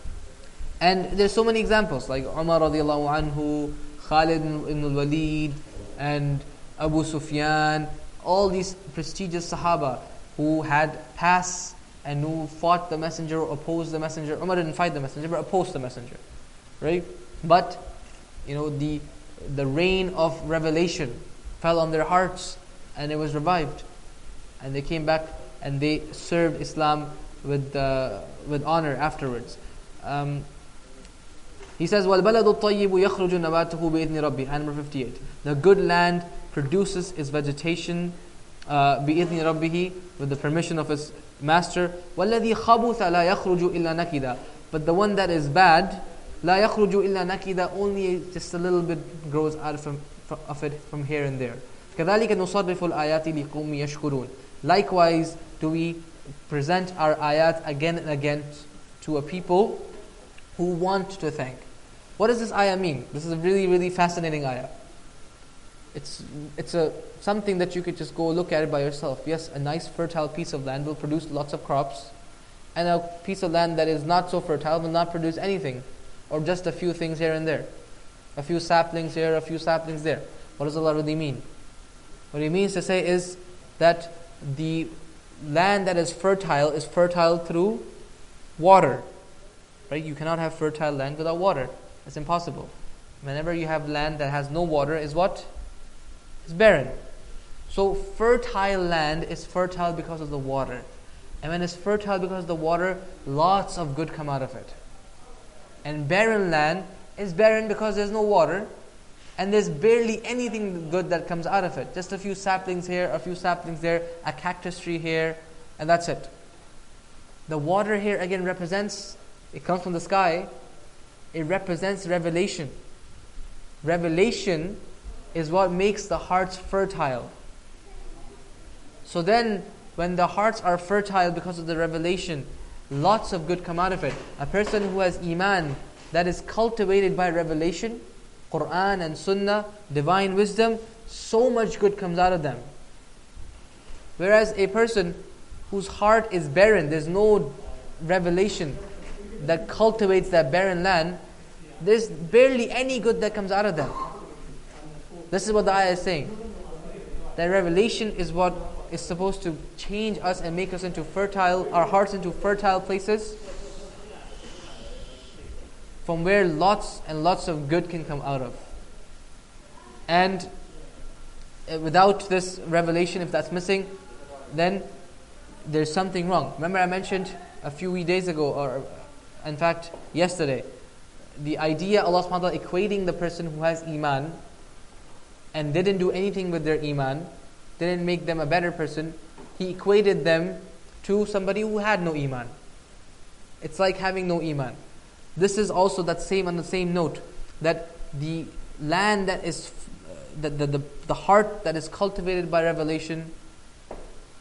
And there's so many examples, like Umar radiallahu anhu, Khalid ibn al-Walid, and Abu Sufyan, all these prestigious Sahaba who had passed and who fought the Messenger or opposed the Messenger. Umar didn't fight the Messenger, but opposed the Messenger. Right? But, the rain of revelation fell on their hearts and it was revived. And they came back and they served Islam with honor afterwards. He says, وَالْبَلَدُ الطَّيِّبُ يَخْرُجُ نَبَاتُهُ بِإِذْنِ رَبِّهِ. Ayah number 58. The good land produces its vegetation بِإِذْنِ رَبِّهِ, with the permission of its master. وَالَّذِي خَبُثَ لَا يَخْرُجُ إِلَّا نَكِدًا. But the one that is bad, لَا يَخْرُجُ إِلَّا نَكِدًا, only just a little bit grows out of it from here and there. كَذَلِكَ نُصَرِّفُ الْآيَاتِ لِقَوْمِ يَشْكُرُونَ. Likewise, do we present our ayat again and again to a people who want to thank. What does this ayah mean? This is a really, really fascinating ayah. It's something that you could just go look at it by yourself. Yes, a nice fertile piece of land will produce lots of crops, and a piece of land that is not so fertile will not produce anything, or just a few things here and there. A few saplings here, a few saplings there. What does Allah really mean? What He means to say is that the land that is fertile through water. Right? You cannot have fertile land without water. It's impossible. Whenever you have land that has no water, is what? It's barren. So fertile land is fertile because of the water. And when it's fertile because of the water, lots of good come out of it. And barren land is barren because there's no water, and there's barely anything good that comes out of it. Just a few saplings here, a few saplings there, a cactus tree here, and that's it. The water here again represents, it comes from the sky, it represents revelation. Revelation is what makes the hearts fertile. So then, when the hearts are fertile because of the revelation, lots of good come out of it. A person who has iman that is cultivated by revelation, Quran and Sunnah, divine wisdom, so much good comes out of them. Whereas a person whose heart is barren, there's no revelation that cultivates that barren land, there's barely any good that comes out of them. This is what the ayah is saying. That revelation is what is supposed to change us and make us into fertile, our hearts into fertile places, from where lots and lots of good can come out of. And without this revelation, if that's missing, then there's something wrong. Remember I mentioned a few days ago, or in fact yesterday, the idea Allah subhanahu wa ta'ala equating the person who has iman and didn't do anything with their iman, didn't make them a better person. He equated them to somebody who had no iman. It's like having no iman. This is also that same on the same note, that the land that is the heart that is cultivated by revelation,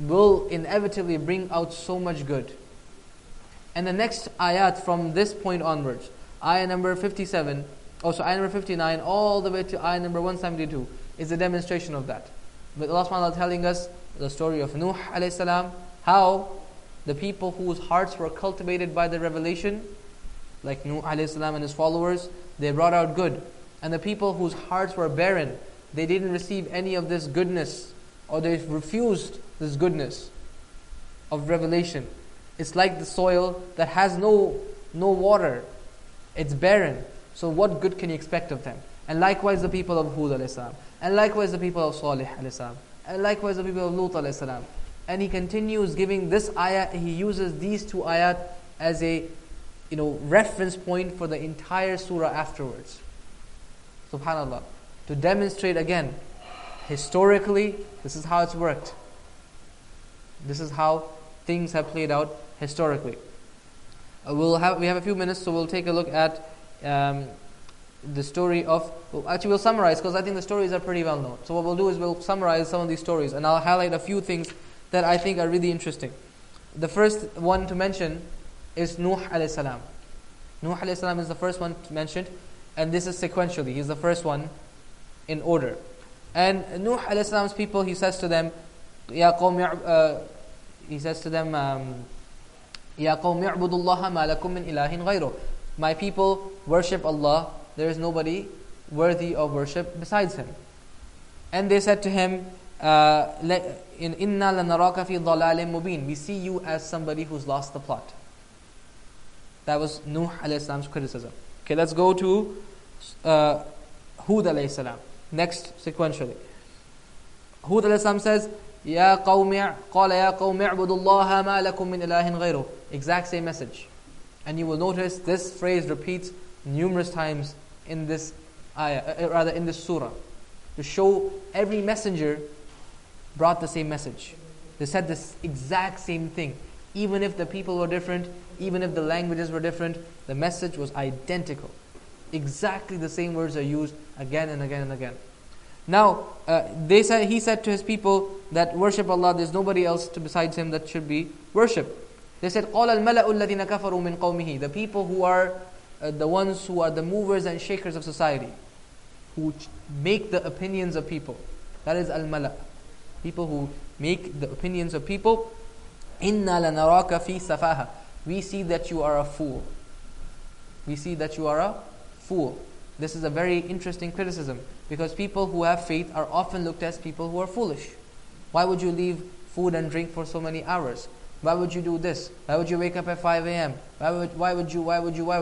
will inevitably bring out so much good. And the next ayat from this point onwards, ayah number 57, also ayah number 59, all the way to ayah number 172, is a demonstration of that. But Allah subhanahu wa ta'ala telling us the story of Nuh alayhi salam, how the people whose hearts were cultivated by the revelation, like Nuh alayhi salam and his followers, they brought out good. And the people whose hearts were barren, they didn't receive any of this goodness, or they refused this goodness of revelation. It's like the soil that has no water. It's barren. So what good can you expect of them? And likewise the people of Hud alayhi salam. And likewise the people of Salih alayhi salam. And likewise the people of Lut alayhi salam. And he continues giving this ayah, he uses these two ayat as a reference point for the entire surah afterwards. SubhanAllah. To demonstrate again, historically, this is how it's worked. This is how things have played out historically. We have a few minutes, so we'll take a look at the story of. Actually, we'll summarize because I think the stories are pretty well known. So what we'll do is we'll summarize some of these stories, and I'll highlight a few things that I think are really interesting. The first one to mention is Nuh alayhi salam. Nuh alayhi salam is the first one mentioned, and this is sequentially. He's the first one in order. And Nuh alayhi salam's people, he says to them, Ya qawm, Ya qawm ya'budullaha ma lakum min ilahin ghayruh. My people, worship Allah. There is nobody worthy of worship besides Him. And they said to him, Inna lanaraka fi dhalalim mubin. We see you as somebody who's lost the plot. That was Nuh alayhi salam's criticism. Okay, let's go to Hud alayhi salam. Next sequentially. Hud alayhi salam says, Ya qawmi' qala ya qawmi' i'budullaha ma lakum min ilahin ghayruh. Exact same message. And you will notice this phrase repeats numerous times in this ayah, rather in this surah, to show every messenger brought the same message. They said this exact same thing. Even if the people were different, even if the languages were different, the message was identical. Exactly the same words are used again and again and again. Now, he said to his people that worship Allah, there's nobody else besides Him that should be worshipped. They said, قَالَ الْمَلَأُ الَّذِينَ كَفَرُوا مِنْ قَوْمِهِ. The people who are the ones who are the movers and shakers of society, who make the opinions of people. That is al-mala. People who make the opinions of people. إِنَّا لَنَرَاكَ فِي سَفَاهَةٍ. We see that you are a fool. We see that you are a fool. This is a very interesting criticism, because people who have faith are often looked at as people who are foolish. Why would you leave food and drink for so many hours? Why would you do this? Why would you wake up at 5 a.m.? Why would you?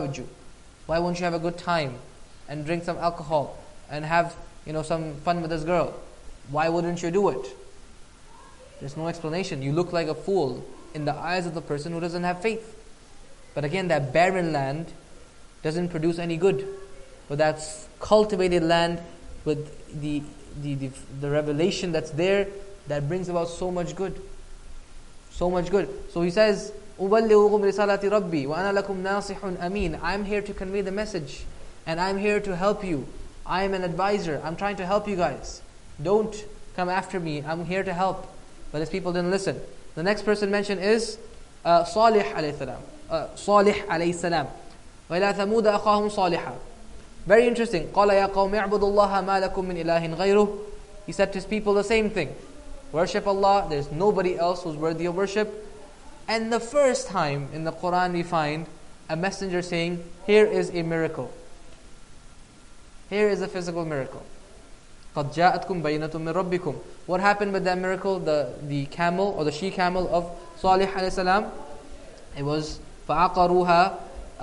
Why won't you have a good time and drink some alcohol and have some fun with this girl? Why wouldn't you do it? There's no explanation. You look like a fool in the eyes of the person who doesn't have faith. But again, that barren land doesn't produce any good. But that cultivated land with the revelation that's there, that brings about so much good. So much good. So he says, أُبَلِّغُكُمْ رِسَالَةِ رَبِّي وَأَنَا لَكُمْ نَاصِحٌ أَمِينٌ. I'm here to convey the message, and I'm here to help you. I am an advisor. I'm trying to help you guys. Don't come after me. I'm here to help. But his people didn't listen. The next person mentioned is Salih alayhi salam. Salih alayhi salam. وَإِلَى ثَمُودَ أَخَاهُمْ صَالِحًا. Very interesting. قَالَ يَا قَوْمِ اعْبُدُوا اللَّهَ مَا لَكُم مِّنْ إِلَٰهٍ غَيْرُهُ. He said to his people the same thing. Worship Allah. There's nobody else who's worthy of worship. And the first time in the Quran we find a messenger saying, here is a miracle. Here is a physical miracle. قَدْ جَاءَتْكُمْ بَيِّنَةٌ مِّن رَبِّكُمْ. What happened with that miracle? The camel or the she-camel of Salih alayhi salam, it was فَعَقَرُوهَا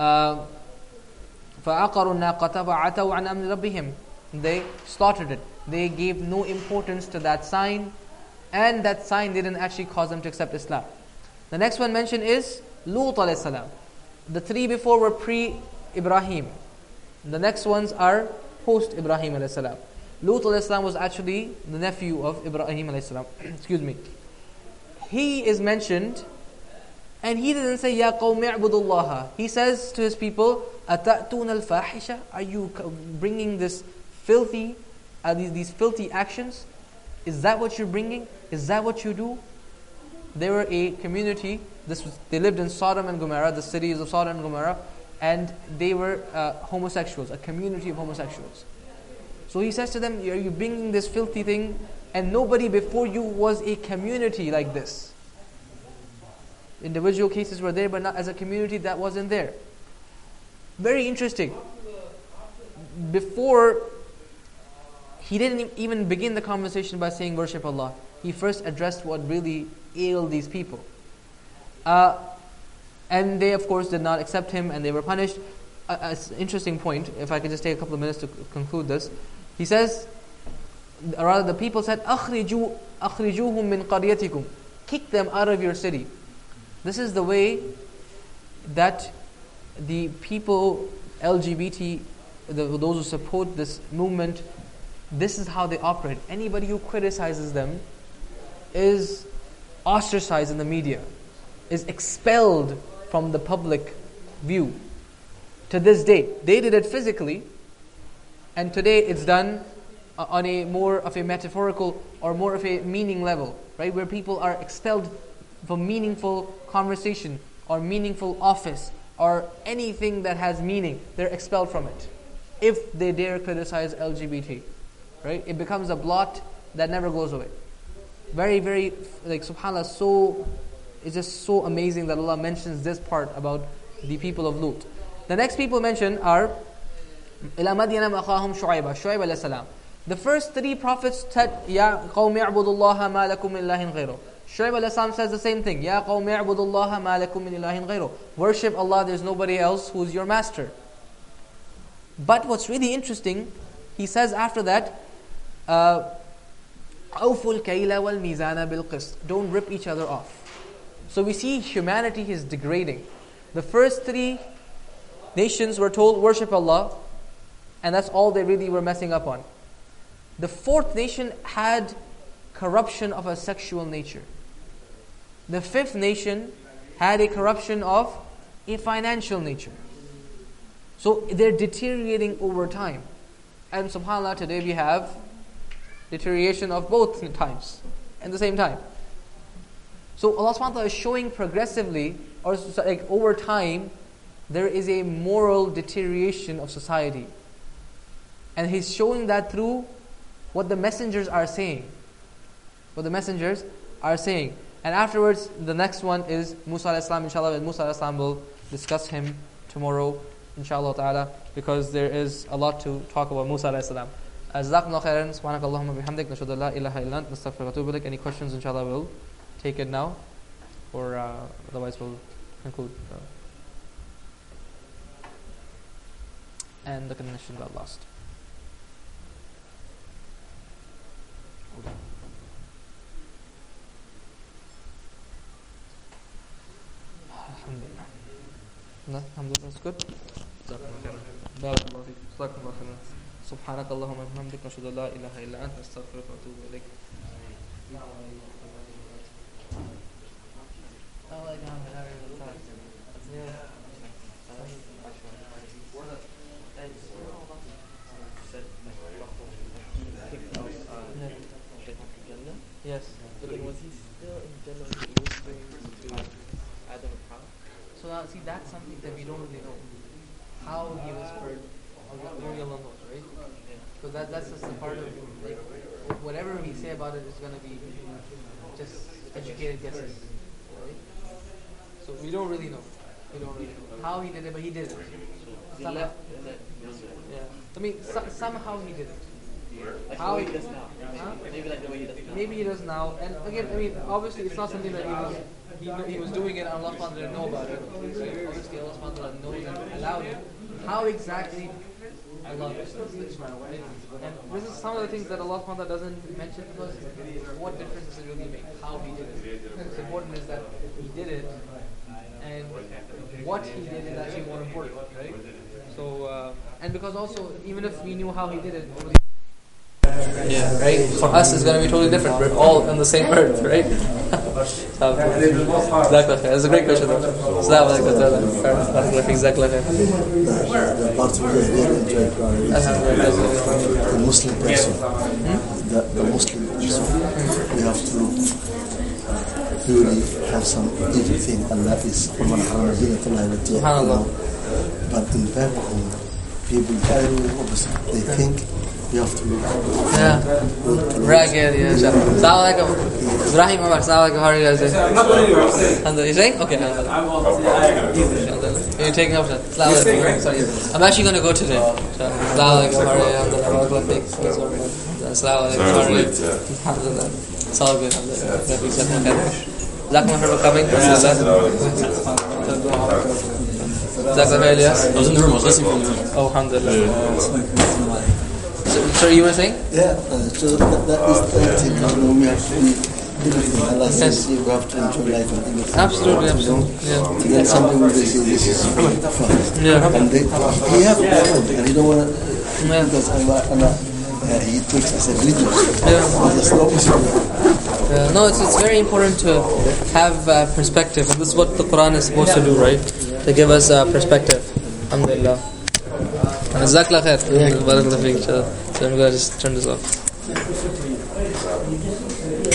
فَعَقَرُوا النَّاقَةَ وَعَتَوْا عَنْ أَمْرِ رَبِّهِمْ. They slaughtered it. They gave no importance to that sign, and that sign didn't actually cause them to accept Islam. The next one mentioned is Lut alayhi salam. The three before were pre-Ibrahim. The next ones are post-Ibrahim alayhi salam. Lut alayhi salam was actually the nephew of Ibrahim alayhi salam. Excuse me. He is mentioned, and he didn't say, Ya qawmi i'budullaha. He says to his people, Ata'tuna al-fahisha? Are you bringing this filthy, these filthy actions? Is that what you're bringing? Is that what you do? they were a community. They lived in Sodom and Gomorrah, the cities of Sodom and Gomorrah, and they were homosexuals, a community of homosexuals. So he says to them, are you bringing this filthy thing? And nobody before you was a community like this. Individual cases were there, but not as a community that wasn't there. Very interesting. Before, he didn't even begin the conversation by saying worship Allah. He first addressed what really ailed these people. And they of course did not accept him and they were punished. An interesting point, if I could just take a couple of minutes to conclude this. He says, or rather the people said, أَخْرِجُوهُم مِّن قَرْيَتِكُمْ, kick them out of your city. This is the way that the people, LGBT, those who support this movement, this is how they operate. Anybody who criticizes them is ostracized in the media, is expelled from the public view. To this day, they did it physically, and today it's done on a more of a metaphorical or more of a meaning level, right? Where people are expelled from meaningful conversation or meaningful office or anything that has meaning. They're expelled from it if they dare criticize LGBT, right? It becomes a blot that never goes away. Very, very, like subhanAllah, it's just so amazing that Allah mentions this part about the people of Lut. The next people mentioned are إِلَى مَدْيَنَ أَخَاهُمْ شُعَيْبَ alayhi salam. The first three prophets said, Ya qawmi a'budu Allah ma lakum min ilahin ghayruh. Shu'aib alayhi salam says the same thing. Ya qawmi a'budu Allah ma lakum min ilahin ghayruh. Worship Allah, there's nobody else who's your master. But what's really interesting, he says after that, أَوْفُوا الْكَيْلَ وَالْمِيزَانَ بِالْقِسْطِ. Don't rip each other off. So we see humanity is degrading. The first three nations were told, worship Allah, and that's all they really were messing up on. The fourth nation had corruption of a sexual nature. The fifth nation had a corruption of a financial nature. So they're deteriorating over time. And subhanAllah, today we have deterioration of both times at the same time. So Allah subhanahu wa ta'ala is showing progressively, or like over time, there is a moral deterioration of society. And He's showing that through what the messengers are saying. What the messengers are saying. And afterwards, the next one is Musa alayhi salam, inshallah, and Musa alayhi salam will discuss him tomorrow, inshallah ta'ala, because there is a lot to talk about Musa alayhi salam. Jazakumullahu khairan, subhanakallahumma bihamdik, nashhadu an la ilaha illa anta, nastaghfiruka wa atubu ilaik. Any questions, inshallah, we'll take it now, or otherwise we'll conclude. And the connection got lost. Alhamdulillah. No, alhamdulillah, that's good. Barakallahu feek. Jazakumullahu khairan. Subhanakallahumma wa bihamdik, nashhadu an la ilaha illa anta, nastaghfiruka wa atubu ilaik. Yes. Was he still in Jannah when he was listening to Adam and Hawa? So now, see, that's something that we don't really know. How he was heard, only Allah knows, right? So that's just a part of, like, whatever we say about it is going to be just educated guesses, right? So we don't really know. We don't really know how he did it, but he did it. Somehow. Yeah. I mean, somehow he did it. Like how the way he does now. Huh? Maybe like the way he does now. Maybe he does now. And again, I mean, obviously it's not something that he was doing it and Allah subhanahu wa ta'ala didn't know about it. Right? Obviously Allah subhanahu wa ta'ala knows and allowed it. How exactly? Allah knows. Right? And this is some of the things that Allah subhanahu wa ta'ala doesn't mention, because what difference does it really make? How he did it. What's important is that he did it, and what he did is actually more important, right? So, and because also, even if we knew how he did it, yeah, right? For us, it's going to be totally different. We're all on the same earth, right? That's a great question, though. Exactly. The part we really enjoy the Muslim person. The Muslim person. We have to purely have some evil thing, and that is وَمَنْ حَرَمَ زِينَةَ اللَّهِ الَّتِي Subhanallah. But in back home, people very opposite. They think you have to look Yeah. Ragged, yeah. Assalamu alaikum. Ibrahim Omar, assalamu alaikum. How are you guys doing? Alhamdulillah. You saying? Okay, alhamdulillah. You're taking up that. Assalamu alaikum. Sorry. I'm actually going to go today. Assalamu alaikum. How are you? Alhamdulillah. Assalamu alaikum. How are you? Alhamdulillah. It's all good. Alhamdulillah. Jazakumullah for coming. Jazakumullah, Elias. I was in the room, I was listening from the room. Oh, alhamdulillah. So you were saying? Yeah, so that is the thing. We have to be everything. Allah says you have to enjoy life and everything. Absolutely, absolutely. Yeah. So that's something they say this is fun. Yeah. And he have problems, and he don't want to, Yeah. because Allah he takes us as religious. Yeah. That's the opposite. No, it's very important to have perspective. And this is what the Quran is supposed to do, right? To give us perspective. Alhamdulillah. Jazakallah khair. Barakallahu feek. So I'm going to just turn this off.